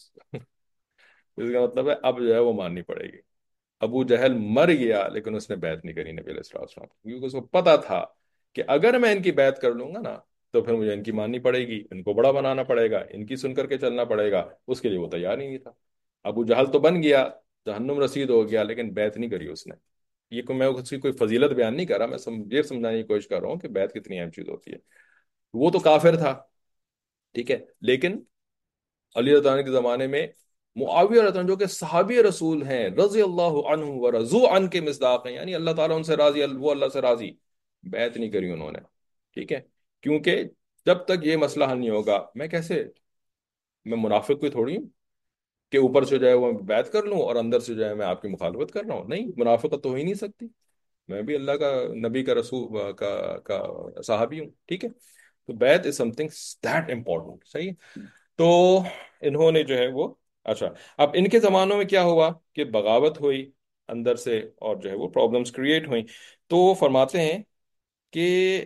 اس کا مطلب ہے اب جو ہے وہ ماننی پڑے گی. ابو جہل مر گیا لیکن اس نے بیعت نہیں کری نبی علیہ الصلوۃ والسلام، کیونکہ اس کو پتا تھا کہ اگر میں ان کی بیعت کر لوں گا نا تو پھر مجھے ان کی ماننی پڑے گی، ان کو بڑا بنانا پڑے گا، ان کی سن کر کے چلنا پڑے گا. اس کے لیے وہ تیار ہی نہیں تھا. ابو جہل تو بن گیا، جہنم رسید ہو گیا، لیکن بیعت نہیں کری اس نے. میں اس کی کوئی فضیلت بیان نہیں کر رہا، میں یہ سمجھانے کی کوشش کر رہا ہوں کہ بیعت کتنی اہم چیز ہوتی ہے. وہ تو کافر تھا. ٹھیک ہے، لیکن علی رضی اللہ عنہ کے زمانے میں معاویہ رضی اللہ عنہ جو کہ صحابی رسول ہیں، رضی اللہ عنہ و رضو عنہ کے مصداق ہیں، یعنی اللہ تعالیٰ ان سے راضی، وہ اللہ سے راضی، بیعت نہیں کری انہوں نے. ٹھیک ہے، کیونکہ جب تک یہ مسئلہ حل نہیں ہوگا، میں منافق کوئی تھوڑی ہوں کہ اوپر سے جو ہے وہ بیعت کر لوں اور اندر سے جو ہے میں آپ کی مخالفت کر رہا ہوں. نہیں، منافقت تو ہو ہی نہیں سکتی. میں بھی اللہ کا نبی کا رسول کا صحابی ہوں. ٹھیک ہے، تو بیعت is something that important. صحیح ہے. تو انہوں نے جو ہے وہ، اچھا، اب ان کے زمانوں میں کیا ہوا کہ بغاوت ہوئی اندر سے اور جو ہے وہ پرابلمس کریٹ ہوئیں. تو فرماتے ہیں کہ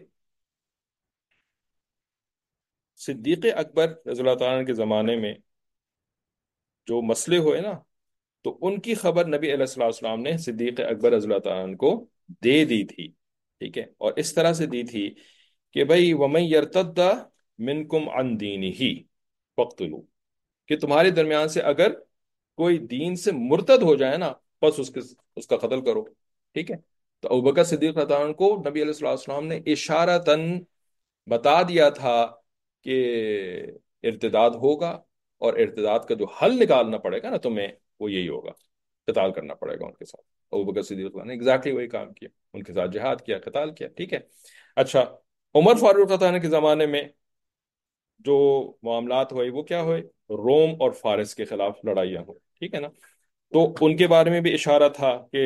صدیق اکبر رضی اللہ تعالیٰ عنہ کے زمانے میں جو مسئلے ہوئے نا، تو ان کی خبر نبی علیہ الصلوۃ والسلام نے صدیق اکبر رضی اللہ تعالیٰ عنہ کو دے دی تھی. ٹھیک ہے، اور اس طرح سے دی تھی کہ بھائی وَمَن يَرْتَدَّ مِنْكُمْ عَنْ دِينِهِ فَاقْتُلُوهُ، کہ تمہارے درمیان سے اگر کوئی دین سے مرتد ہو جائے نا بس اس کا قتل کرو. ٹھیک ہے، تو ابوبکر صدیق رضی اللہ عنہ کو نبی علیہ الصلوۃ والسلام نے اشارتاً بتا دیا تھا کہ ارتداد ہوگا، اور ارتداد کا جو حل نکالنا پڑے گا نا تمہیں وہ یہی ہوگا، قتال کرنا پڑے گا ان کے ساتھ. ابوبکر صدیق اللہ نے ایگزیکٹلی وہی کام کیا، ان کے ساتھ جہاد کیا، قتال کیا. ٹھیک ہے، اچھا، عمر فاروق رضی اللہ عنہ کے زمانے میں جو معاملات ہوئے وہ کیا ہوئے، روم اور فارس کے خلاف لڑائیاں ہوئی. ٹھیک ہے نا، تو ان کے بارے میں بھی اشارہ تھا کہ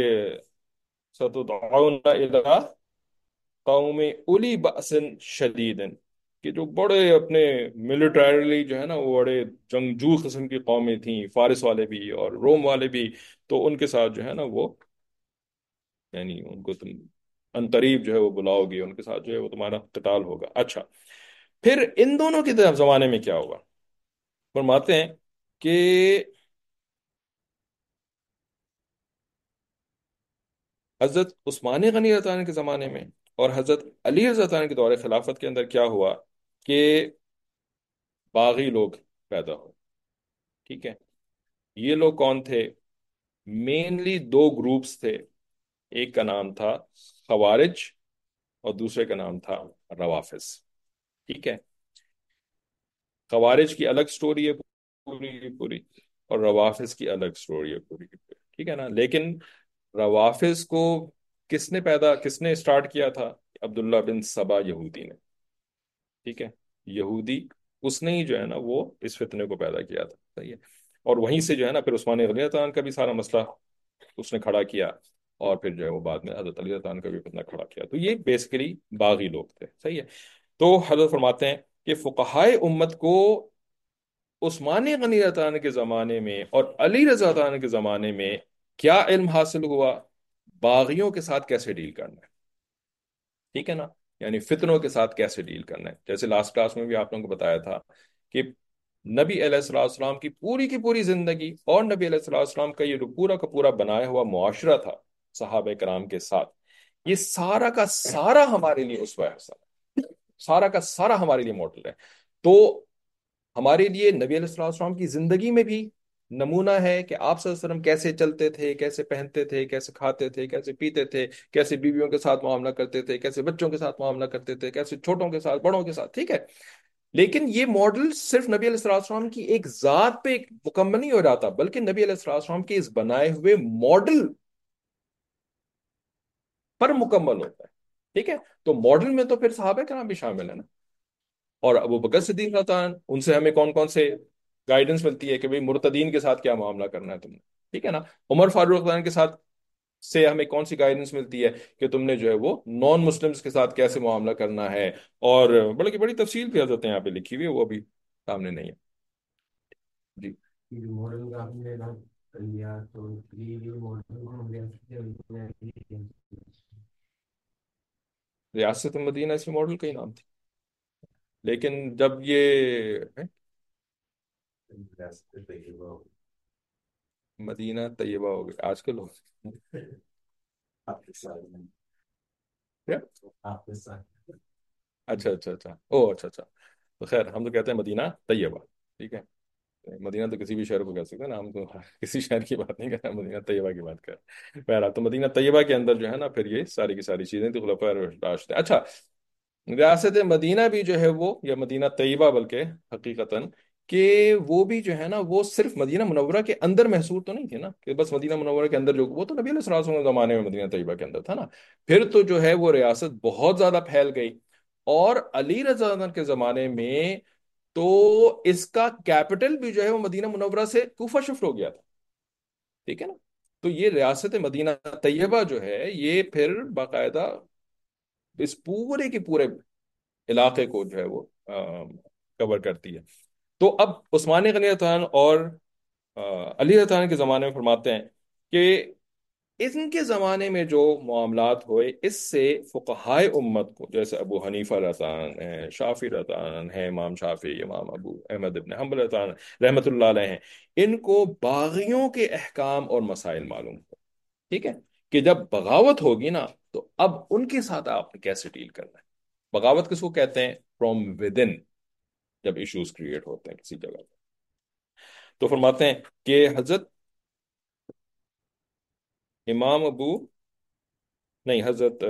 ستدعون الی قوم اولی بأس شدید. کہ جو بڑے اپنے ملٹریلی جو ہے نا وہ بڑے جنگجو قسم کی قومیں تھیں، فارس والے بھی اور روم والے بھی، تو ان کے ساتھ جو ہے نا وہ، یعنی ان کو تم انقریب جو ہے وہ بلاؤ گے، ان کے ساتھ جو ہے وہ تمہارا قتال ہوگا۔ اچھا، پھر ان دونوں کے زمانے میں کیا ہوگا؟ فرماتے ہیں کہ حضرت عثمان غنی رضی اللہ عنہ کے زمانے میں اور حضرت علی رضی اللہ عنہ کے دور خلافت کے اندر کیا ہوا کہ باغی لوگ پیدا ہوئے، ٹھیک ہے؟ یہ لوگ کون تھے؟ مینلی دو گروپس تھے، ایک کا نام تھا خوارج اور دوسرے کا نام تھا روافظ، ٹھیک ہے؟ خوارج کی الگ سٹوری ہے پوری کی پوری، اور روافظ کی الگ سٹوری ہے پوری کی پوری، ٹھیک ہے نا؟ لیکن روافظ کو کس نے اسٹارٹ کیا تھا؟ عبداللہ بن سبا یہودی نے، ٹھیک ہے؟ یہودی، اس نے ہی جو ہے نا وہ اس فتنے کو پیدا کیا تھا، صحیح ہے؟ اور وہیں سے جو ہے نا پھر عثمان غنی رضی اللہ عنہ کا بھی سارا مسئلہ اس نے کھڑا کیا، اور پھر جو ہے وہ بعد میں حضرت علی رضی اللہ عنہ کا بھی فتنہ کھڑا کیا، تو یہ بیسیکلی باغی لوگ تھے، صحیح ہے؟ تو حضرت فرماتے ہیں کہ فقہائے امت کو عثمان غنی رضی اللہ عنہ کے زمانے میں اور علی رضی اللہ عنہ کے زمانے میں کیا علم حاصل ہوا؟ باغیوں کے ساتھ کیسے ڈیل کرنا ہے، ٹھیک ہے نا؟ یعنی فتنوں کے ساتھ کیسے ڈیل کرنا ہے۔ جیسے لاسٹ کلاس میں بھی آپ لوگوں کو بتایا تھا کہ نبی علیہ الصلوۃ والسلام کی پوری زندگی اور نبی علیہ الصلوۃ والسلام کا یہ جو پورا کا پورا بنایا ہوا معاشرہ تھا صحابہ کرام کے ساتھ، یہ سارا کا سارا ہمارے لیے اسوہ حسن ہے، سارا کا سارا ہمارے لیے ماڈل ہے۔ تو ہمارے لیے نبی علیہ الصلوۃ والسلام کی زندگی میں بھی نمونہ ہے کہ آپ صلی اللہ علیہ وسلم کیسے چلتے تھے، کیسے پہنتے تھے، کیسے کھاتے تھے، کیسے پیتے تھے، کیسے بیویوں کے ساتھ معاملہ کرتے تھے، کیسے بچوں کے ساتھ معاملہ کرتے تھے، کیسے چھوٹوں کے ساتھ، بڑوں کے ساتھ، ٹھیک ہے؟ لیکن یہ ماڈل صرف نبی علیہ الصلوۃ والسلام کی ایک ذات پہ مکمل نہیں ہو جاتا، بلکہ نبی علیہ الصلوۃ والسلام کے اس بنائے ہوئے ماڈل پر مکمل ہوتا ہے، ٹھیک ہے؟ تو ماڈل میں تو پھر صحابہ کرام بھی شامل ہے نا، اور ابو بکر صدیق رضی اللہ عنہ، ان سے ہمیں کون کون سے گائیڈنس ملتی ہے کہ بھئی مرتدین کے ساتھ کیا معاملہ کرنا ہے تم نے، ٹھیک ہے نا؟ عمر فاروق رضی اللہ عنہ کے ساتھ سے ہمیں کون سی گائیڈنس ملتی ہے کہ تم نے جو ہے وہ نان مسلمز کے ساتھ کیسے معاملہ کرنا ہے، اور بڑی بڑی تفصیل بھی حضرت یہاں پہ لکھی ہوئی ہے، وہ ابھی سامنے نہیں ہے جی۔ یہ جو ماڈل کا آپ نے نام لیا تو یہ ماڈل ہم لے سکتے ہیں۔ ریاست مدینہ اس ماڈل کا ہی نام تھی، لیکن جب یہ مدینہ طیبہ ہو گیا آج کل ہو آپ کے ساتھ میں، کیا؟ آپ کے ساتھ اچھا اچھا اچھا، او اچھا اچھا، تو خیر ہم تو کہتے ہیں مدینہ طیبہ، ٹھیک ہے؟ مدینہ تو کسی بھی شہر کو کہہ سکتے ہیں نا ہم، تو کسی شہر کی بات نہیں کر رہے، مدینہ طیبہ کی بات کر رہے ہیں۔ بہرحال تو مدینہ طیبہ کے اندر جو ہے نا پھر یہ ساری کی ساری چیزیں تو خلفاء راشدین، اچھا، ریاست مدینہ بھی جو ہے وہ، یا مدینہ طیبہ بلکہ حقیقتاً، کہ وہ بھی جو ہے نا وہ صرف مدینہ منورہ کے اندر محصور تو نہیں تھی نا، کہ بس مدینہ منورہ کے اندر جو، وہ تو نبی علیہ الصلوۃ والسلام کے زمانے میں مدینہ طیبہ کے اندر تھا نا، پھر تو جو ہے وہ ریاست بہت زیادہ پھیل گئی، اور علی رضی اللہ عنہ کے زمانے میں تو اس کا کیپٹل بھی جو ہے وہ مدینہ منورہ سے کوفہ شفٹ ہو گیا تھا، ٹھیک ہے نا؟ تو یہ ریاست مدینہ طیبہ جو ہے یہ پھر باقاعدہ اس پورے کے پورے علاقے کو جو ہے وہ کور کرتی ہے۔ تو اب عثمان غنی رضی اللہ عنہ اور علی رضی اللہ عنہ کے زمانے میں فرماتے ہیں کہ ان کے زمانے میں جو معاملات ہوئے اس سے فقہائے امت کو، جیسے ابو حنیفہ رضی اللہ عنہ ہیں، شافعی رضی اللہ عنہ ہیں، امام شافعی، امام ابو احمد ابن حنبل رضی اللہ عنہ رحمۃ اللہ علیہ ہیں، ان کو باغیوں کے احکام اور مسائل معلوم ہو، ٹھیک ہے؟ کہ جب بغاوت ہوگی نا تو اب ان کے ساتھ آپ نے کیسے ڈیل کرنا ہے۔ بغاوت کس کو کہتے ہیں؟ فرام ود ان، جب ایشوز کریٹ ہوتے ہیں کسی جگہ پہ۔ تو فرماتے ہیں کہ حضرت امام ابو، نہیں، حضرت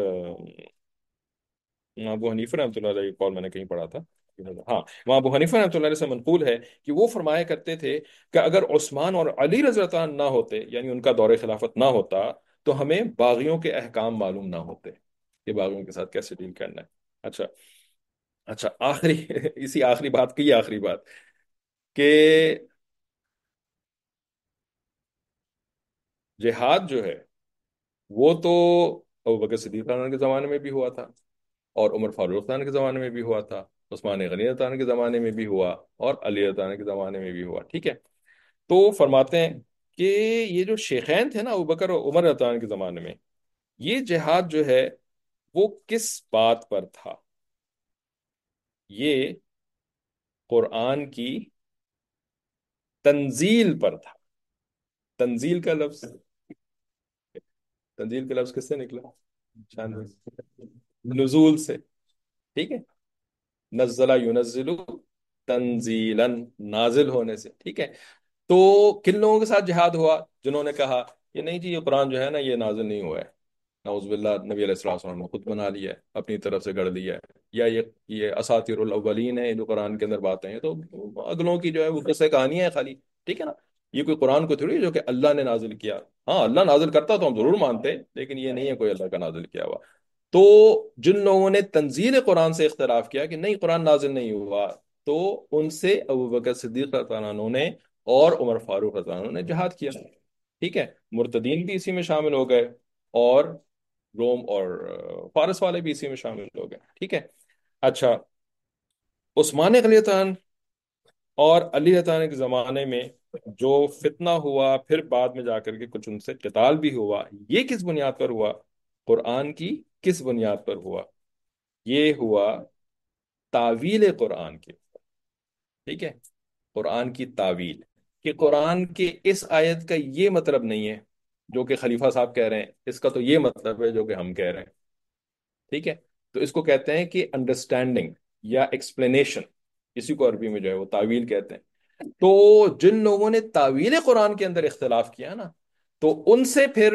ابو حنیفہ رحمۃ اللہ علیہ قول میں نے کہیں پڑھا تھا، ہاں، امام ابو حنیفہ رحمۃ اللہ علیہ سے منقول ہے کہ وہ فرمایا کرتے تھے کہ اگر عثمان اور علی رضی اللہ عنہ نہ ہوتے، یعنی ان کا دور خلافت نہ ہوتا، تو ہمیں باغیوں کے احکام معلوم نہ ہوتے کہ باغیوں کے ساتھ کیسے ڈیل کرنا ہے۔ اچھا اچھا، آخری اسی آخری بات کی آخری بات کہ جہاد جو ہے وہ تو ابو بکر صدیق رضی اللہ عنہ کے زمانے میں بھی ہوا تھا، اور عمر فاروق رضی اللہ عنہ کے زمانے میں بھی ہوا تھا، عثمان غنی رضی اللہ عنہ کے زمانے میں بھی ہوا اور علی رضی اللہ عنہ کے زمانے میں بھی ہوا، ٹھیک ہے؟ تو فرماتے ہیں کہ یہ جو شیخین تھے نا، ابوبکر اور عمر رضی اللہ عنہ کے زمانے میں، یہ جہاد جو ہے وہ کس بات پر تھا؟ یہ قرآن کی تنزیل پر تھا۔ تنزیل کا لفظ، تنزیل کا لفظ کس سے نکلا؟ شان نزول سے، ٹھیک ہے؟ نزلہ ینزل تنزیلا، نازل ہونے سے، ٹھیک ہے؟ تو کن لوگوں کے ساتھ جہاد ہوا جنہوں نے کہا کہ نہیں جی یہ قرآن جو ہے نا یہ نازل نہیں ہوا ہے، نعوذ باللہ نبی علیہ الصلوۃ والسلام نے خود بنا لیا ہے، اپنی طرف سے گڑھ لیا ہے، یا یہ اساطیر الاولین ہے، جو قرآن کے اندر باتیں ہیں تو اگلوں کی جو ہے وہ قصے کہانیاں ہیں خالی، ٹھیک ہے نا؟ یہ کوئی قرآن کو تھوڑی ہے جو کہ اللہ نے نازل کیا۔ ہاں اللہ نازل کرتا تو ہم ضرور مانتے، لیکن یہ نہیں ہے کوئی اللہ کا نازل کیا ہوا۔ تو جن لوگوں نے تنزیل قرآن سے اختلاف کیا کہ نہیں قرآن نازل نہیں ہوا، تو ان سے ابوبکر صدیق رضی اللہ عنہ نے اور عمر فاروق رضی اللہ عنہ نے جہاد کیا، ٹھیک ہے؟ مرتدین بھی اسی میں شامل ہو گئے، اور روم اور فارس والے بھی اسی میں شامل ہو گئے، ٹھیک ہے؟ اچھا، عثمان غنی رضی اللہ عنہ اور علی رضی اللہ عنہ کے زمانے میں جو فتنہ ہوا، پھر بعد میں جا کر کے کچھ ان سے قتال بھی ہوا، یہ کس بنیاد پر ہوا؟ قرآن کی کس بنیاد پر ہوا؟ یہ ہوا تعویل قرآن کی، ٹھیک ہے؟ قرآن کی تعویل، کہ قرآن کے اس آیت کا یہ مطلب نہیں ہے جو کہ خلیفہ صاحب کہہ رہے ہیں، اس کا تو یہ مطلب ہے جو کہ ہم کہہ رہے ہیں، ٹھیک ہے؟ تو اس کو کہتے ہیں کہ انڈرسٹینڈنگ یا ایکسپلینیشن، اسی کو عربی میں جو ہے وہ تعویل کہتے ہیں۔ تو جن لوگوں نے تعویل قرآن کے اندر اختلاف کیا نا، تو ان سے پھر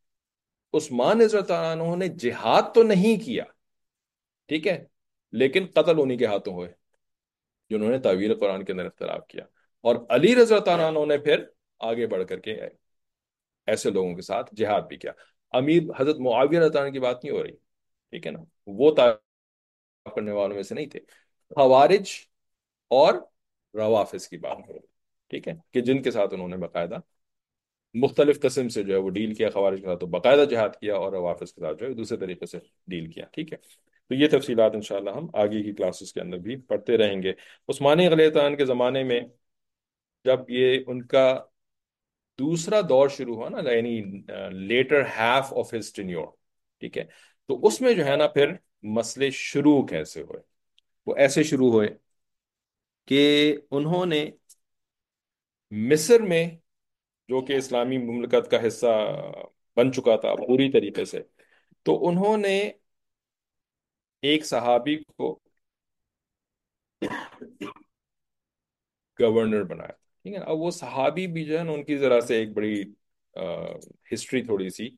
عثمان رضی اللہ عنہ نے جہاد تو نہیں کیا، ٹھیک ہے؟ لیکن قتل انہی کے ہاتھوں ہوئے جنہوں نے تعویل قرآن کے اندر اختلاف کیا، اور علی رضی اللہ عنہ نے پھر آگے بڑھ کر کے ایسے لوگوں کے ساتھ جہاد بھی کیا۔ امیر حضرت معاویہ رضی اللہ عنہ کی بات نہیں ہو رہی، ٹھیک ہے نا؟ وہ کرنے والوں میں سے نہیں تھے، خوارج اور روافظ کی بات ہو رہی، ٹھیک ہے؟ کہ جن کے ساتھ انہوں نے باقاعدہ مختلف قسم سے جو ہے وہ ڈیل کیا، خوارج کے ساتھ تو باقاعدہ جہاد کیا، اور روافظ کے ساتھ جو ہے دوسرے طریقے سے ڈیل کیا، ٹھیک ہے؟ تو یہ تفصیلات انشاءاللہ ہم آگے کی کلاسز کے اندر بھی پڑھتے رہیں گے۔ عثمانی خلیفہ کے زمانے میں جب یہ ان کا دوسرا دور شروع ہوا نا، یعنی later half of his tenure, ٹھیک ہے؟ تو اس میں جو ہے نا پھر مسئلے شروع کیسے ہوئے؟ وہ ایسے شروع ہوئے کہ انہوں نے مصر میں، جو کہ اسلامی مملکت کا حصہ بن چکا تھا پوری طریقے سے، تو انہوں نے ایک صحابی کو گورنر بنایا، ٹھیک ہے نا؟ اب وہ صحابی بھی جو ہے نا ان کی ذرا سے ایک بڑی ہسٹری تھوڑی سی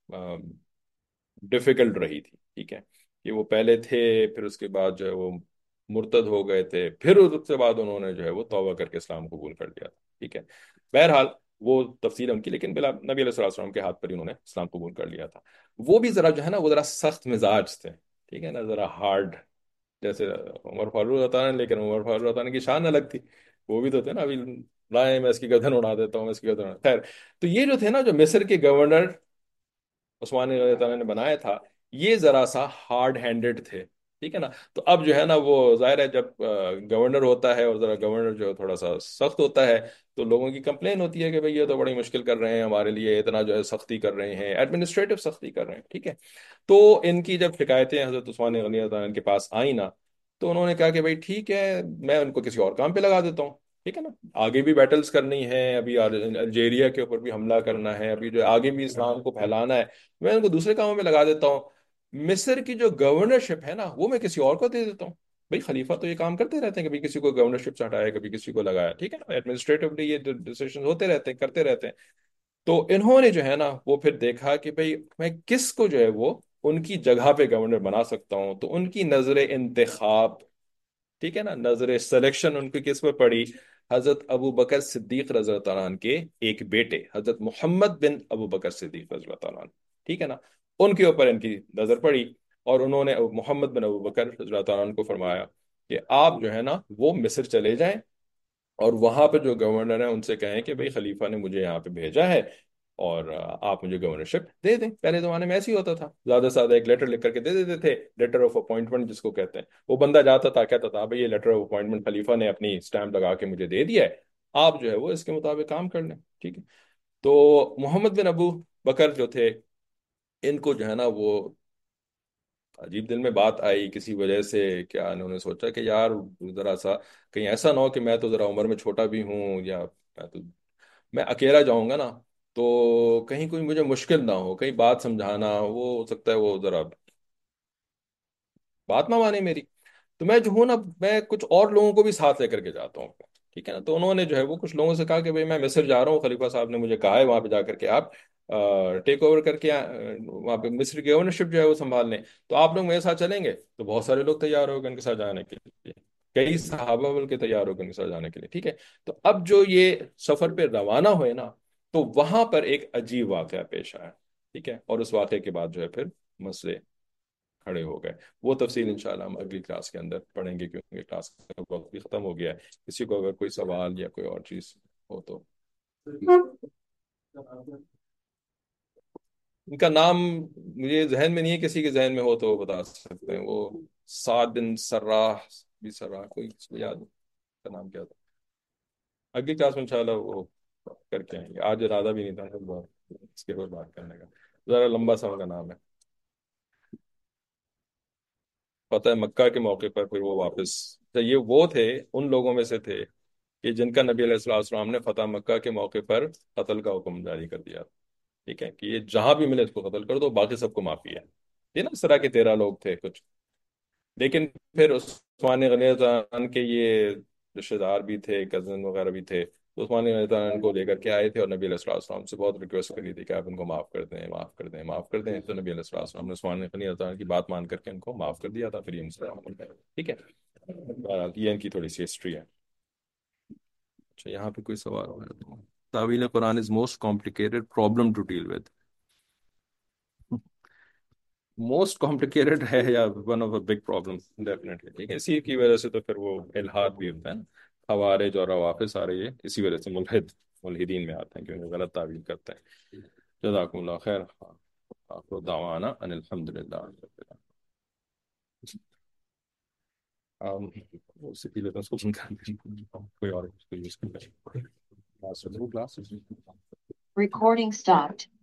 ڈیفیکلٹ رہی تھی، ٹھیک ہے؟ کہ وہ پہلے تھے، پھر اس کے بعد جو ہے وہ مرتد ہو گئے تھے، پھر اس کے بعد انہوں نے جو ہے وہ توبہ کر کے اسلام قبول کر لیا تھا، ٹھیک ہے؟ بہرحال وہ تفصیل ان کی، لیکن بلا نبی علیہ الصلوۃ والسلام کے ہاتھ پر ہی انہوں نے اسلام قبول کر لیا تھا۔ وہ بھی ذرا جو ہے نا وہ ذرا سخت مزاج تھے، ٹھیک ہے نا؟ ذرا ہارڈ، جیسے عمر فاروق رضی اللہ عنہ، لیکن عمر فاروق رضی اللہ عنہ کی شان الگ تھی، وہ بھی تو تھے نا، ابھی لائیں میں اس کی گردن اڑا دیتا ہوں، میں اس کی گردن خیر۔ تو یہ جو تھے نا، جو مصر کے گورنر عثمان رضی اللہ عنہ نے بنایا تھا، یہ ذرا سا ہارڈ ہینڈڈ تھے، ٹھیک ہے نا؟ تو اب جو ہے نا وہ ظاہر ہے جب گورنر ہوتا ہے، اور ذرا گورنر جو ہے تھوڑا سا سخت ہوتا ہے، تو لوگوں کی کمپلین ہوتی ہے کہ بھئی یہ تو بڑی مشکل کر رہے ہیں ہمارے لیے، اتنا جو ہے سختی کر رہے ہیں، ایڈمنسٹریٹو سختی کر رہے ہیں، ٹھیک ہے؟ تو ان کی جب شکایتیں حضرت عثمان غنی رضی اللہ عنہ کے پاس آئیں نا، تو انہوں نے کہا کہ بھئی ٹھیک ہے، میں ان کو کسی اور کام پہ لگا دیتا ہوں، ٹھیک ہے نا؟ آگے بھی بیٹلز کرنی ہے، ابھی الجیریا کے اوپر بھی حملہ کرنا ہے، ابھی جو آگے بھی اسلام کو پھیلانا ہے، میں ان کو دوسرے کاموں میں لگا دیتا ہوں۔ مصر کی جو گورنرشپ ہے نا وہ میں کسی اور کو دے دیتا ہوں۔ بھائی خلیفہ تو یہ کام کرتے رہتے ہیں، کبھی کسی کو گورنرشپ سے ہٹایا، کبھی کسی کو لگایا، ٹھیک ہے نا؟ ایڈمنسٹریٹولی یہ ڈیسیشن ہوتے رہتے ہیں، کرتے رہتے ہیں۔ تو انہوں نے جو ہے نا وہ پھر دیکھا کہ بھائی میں کس کو جو ہے وہ ان کی جگہ پہ گورنر بنا سکتا ہوں، تو ان کی نظر انتخاب، ٹھیک ہے نا، نظر سلیکشن ان کی کس پہ پڑی؟ حضرت ابو بکر صدیق رضی اللہ عنہ کے ایک بیٹے حضرت محمد بن ابو بکر صدیق رضی اللہ عنہ، ٹھیک ہے نا؟ ان کے اوپر ان کی نظر پڑی، اور انہوں نے محمد بن ابو بکر رضی اللہ عنہ کو فرمایا کہ آپ جو ہے نا وہ مصر چلے جائیں، اور وہاں پہ جو گورنر ہیں ان سے کہیں کہ بھئی خلیفہ نے مجھے یہاں پہ بھیجا ہے، اور آپ مجھے گورنرشپ دے دیں. پہلے زمانے میں ایسے ہی ہوتا تھا، زیادہ سے زیادہ ایک لیٹر لکھ کر کے دے دیتے تھے، لیٹر آف اپوائنٹمنٹ جس کو کہتے ہیں. وہ بندہ جاتا تھا، کہتا تھا بھائی یہ لیٹر آف اپوائنٹمنٹ خلیفہ نے اپنی اسٹامپ لگا کے مجھے دے دیا ہے، آپ جو ہے وہ اس کے مطابق کام کر لیں. ٹھیک ہے. تو محمد بن ابو بکر جو تھے، ان کو جو ہے نا وہ عجیب دل میں بات آئی کسی وجہ سے. کیا انہوں نے سوچا کہ یار ذرا سا کہیں ایسا نہ ہو کہ میں تو ذرا عمر میں چھوٹا بھی ہوں، یا میں اکیلا جاؤں گا نا تو کہیں کوئی مجھے مشکل نہ ہو، کہیں بات سمجھانا وہ ہو سکتا ہے وہ ذرا بات نہ مانے میری. تو میں جو ہوں نا، میں کچھ اور لوگوں کو بھی ساتھ لے کر کے جاتا ہوں. ٹھیک ہے نا. تو انہوں نے جو ہے وہ کچھ لوگوں سے کہا کہ بھائی میں مصر جا رہا ہوں، خلیفہ صاحب نے مجھے کہا ہے وہاں پہ جا کر کے آپ ٹیک اوور کر کے وہاں پہ مصر کی گورنرشپ جو ہے وہ سنبھال لیں. تو آپ لوگ میرے ساتھ چلیں گے؟ تو بہت سارے لوگ تیار ہو گئے ان کے ساتھ جانے کے لیے، کئی صحابہ بلکہ تیار ہو گئے ان کے ساتھ جانے کے لیے. ٹھیک ہے. تو اب جو یہ سفر پہ روانہ ہوئے نا، تو وہاں پر ایک عجیب واقعہ پیش آیا. ٹھیک ہے. اور اس واقعے کے بعد جو ہے پھر مسئلے کھڑے ہو گئے. وہ تفصیل انشاءاللہ ہم اگلی کلاس کے اندر پڑھیں گے، کیونکہ کلاس کا وقت بھی ختم ہو گیا ہے. کسی کو اگر کوئی سوال یا کوئی اور چیز ہو تو. ان کا نام مجھے ذہن میں نہیں ہے، کسی کے ذہن میں ہو تو وہ بتا سکتے ہیں. وہ سعد بن سراح بھی سراح کوئی اس کو یاد نہیں، کا نام کیا تھا. اگلی کلاس میں انشاءاللہ وہ کر کے آئیں گے. آج ارادہ بھی نہیں تھا اس کے اوپر بات کرنے کا، ذرا لمبا سا ان کا نام ہے. فتح مکہ کے موقع پر پھر وہ واپس، تو یہ وہ تھے، ان لوگوں میں سے تھے کہ جن کا نبی علیہ الصلوۃ والسلام نے فتح مکہ کے موقع پر قتل کا حکم جاری کر دیا. ٹھیک ہے. کہ یہ جہاں بھی ملے اس کو قتل کر دو، باقی سب کو معافی ہے. یہ نا اس طرح کے 13 لوگ تھے کچھ. لیکن پھر عثمان غنی رضی اللہ عنہ کے یہ رشتہ دار بھی تھے، کزن وغیرہ بھی تھے. تو عثمان غنی رضی اللہ عنہ کو لے کر کے آئے تھے اور نبی علیہ الصلوۃ والسلام سے بہت ریکویسٹ کری تھی کہ آپ ان کو معاف کر دیں، معاف کر دیں، معاف کر دیں. تو نبی علیہ الصلوۃ والسلام نے عثمان غنی رضی اللہ عنہ کی بات مان کر کے ان کو معاف کر دیا تھا. پھر یہ مسلمان ہو گئے. ٹھیک ہے. بہرحال یہ ان کی تھوڑی سی ہسٹری ہے. اچھا یہاں پہ کوئی سوال ہو تو تعویل قرآن is most complicated problem to deal with. Most complicated ہے یا one of a big problem definitely. ٹھیک ہے. اسی کی وجہ سے تو پھر وہ الحاد بھی ہوتا ہے نا، خوارج اور روافظ سارے یہ اسی وجہ سے ملحدین میں آتے ہیں، کیونکہ غلط تعویل کرتے ہیں. جزاکم اللہ خیر. آخر دعوانا ان الحمد للہ. اس سے پہلے تو اس کو کوئی اور اس کو یوز کرنا ہے. Recording stopped.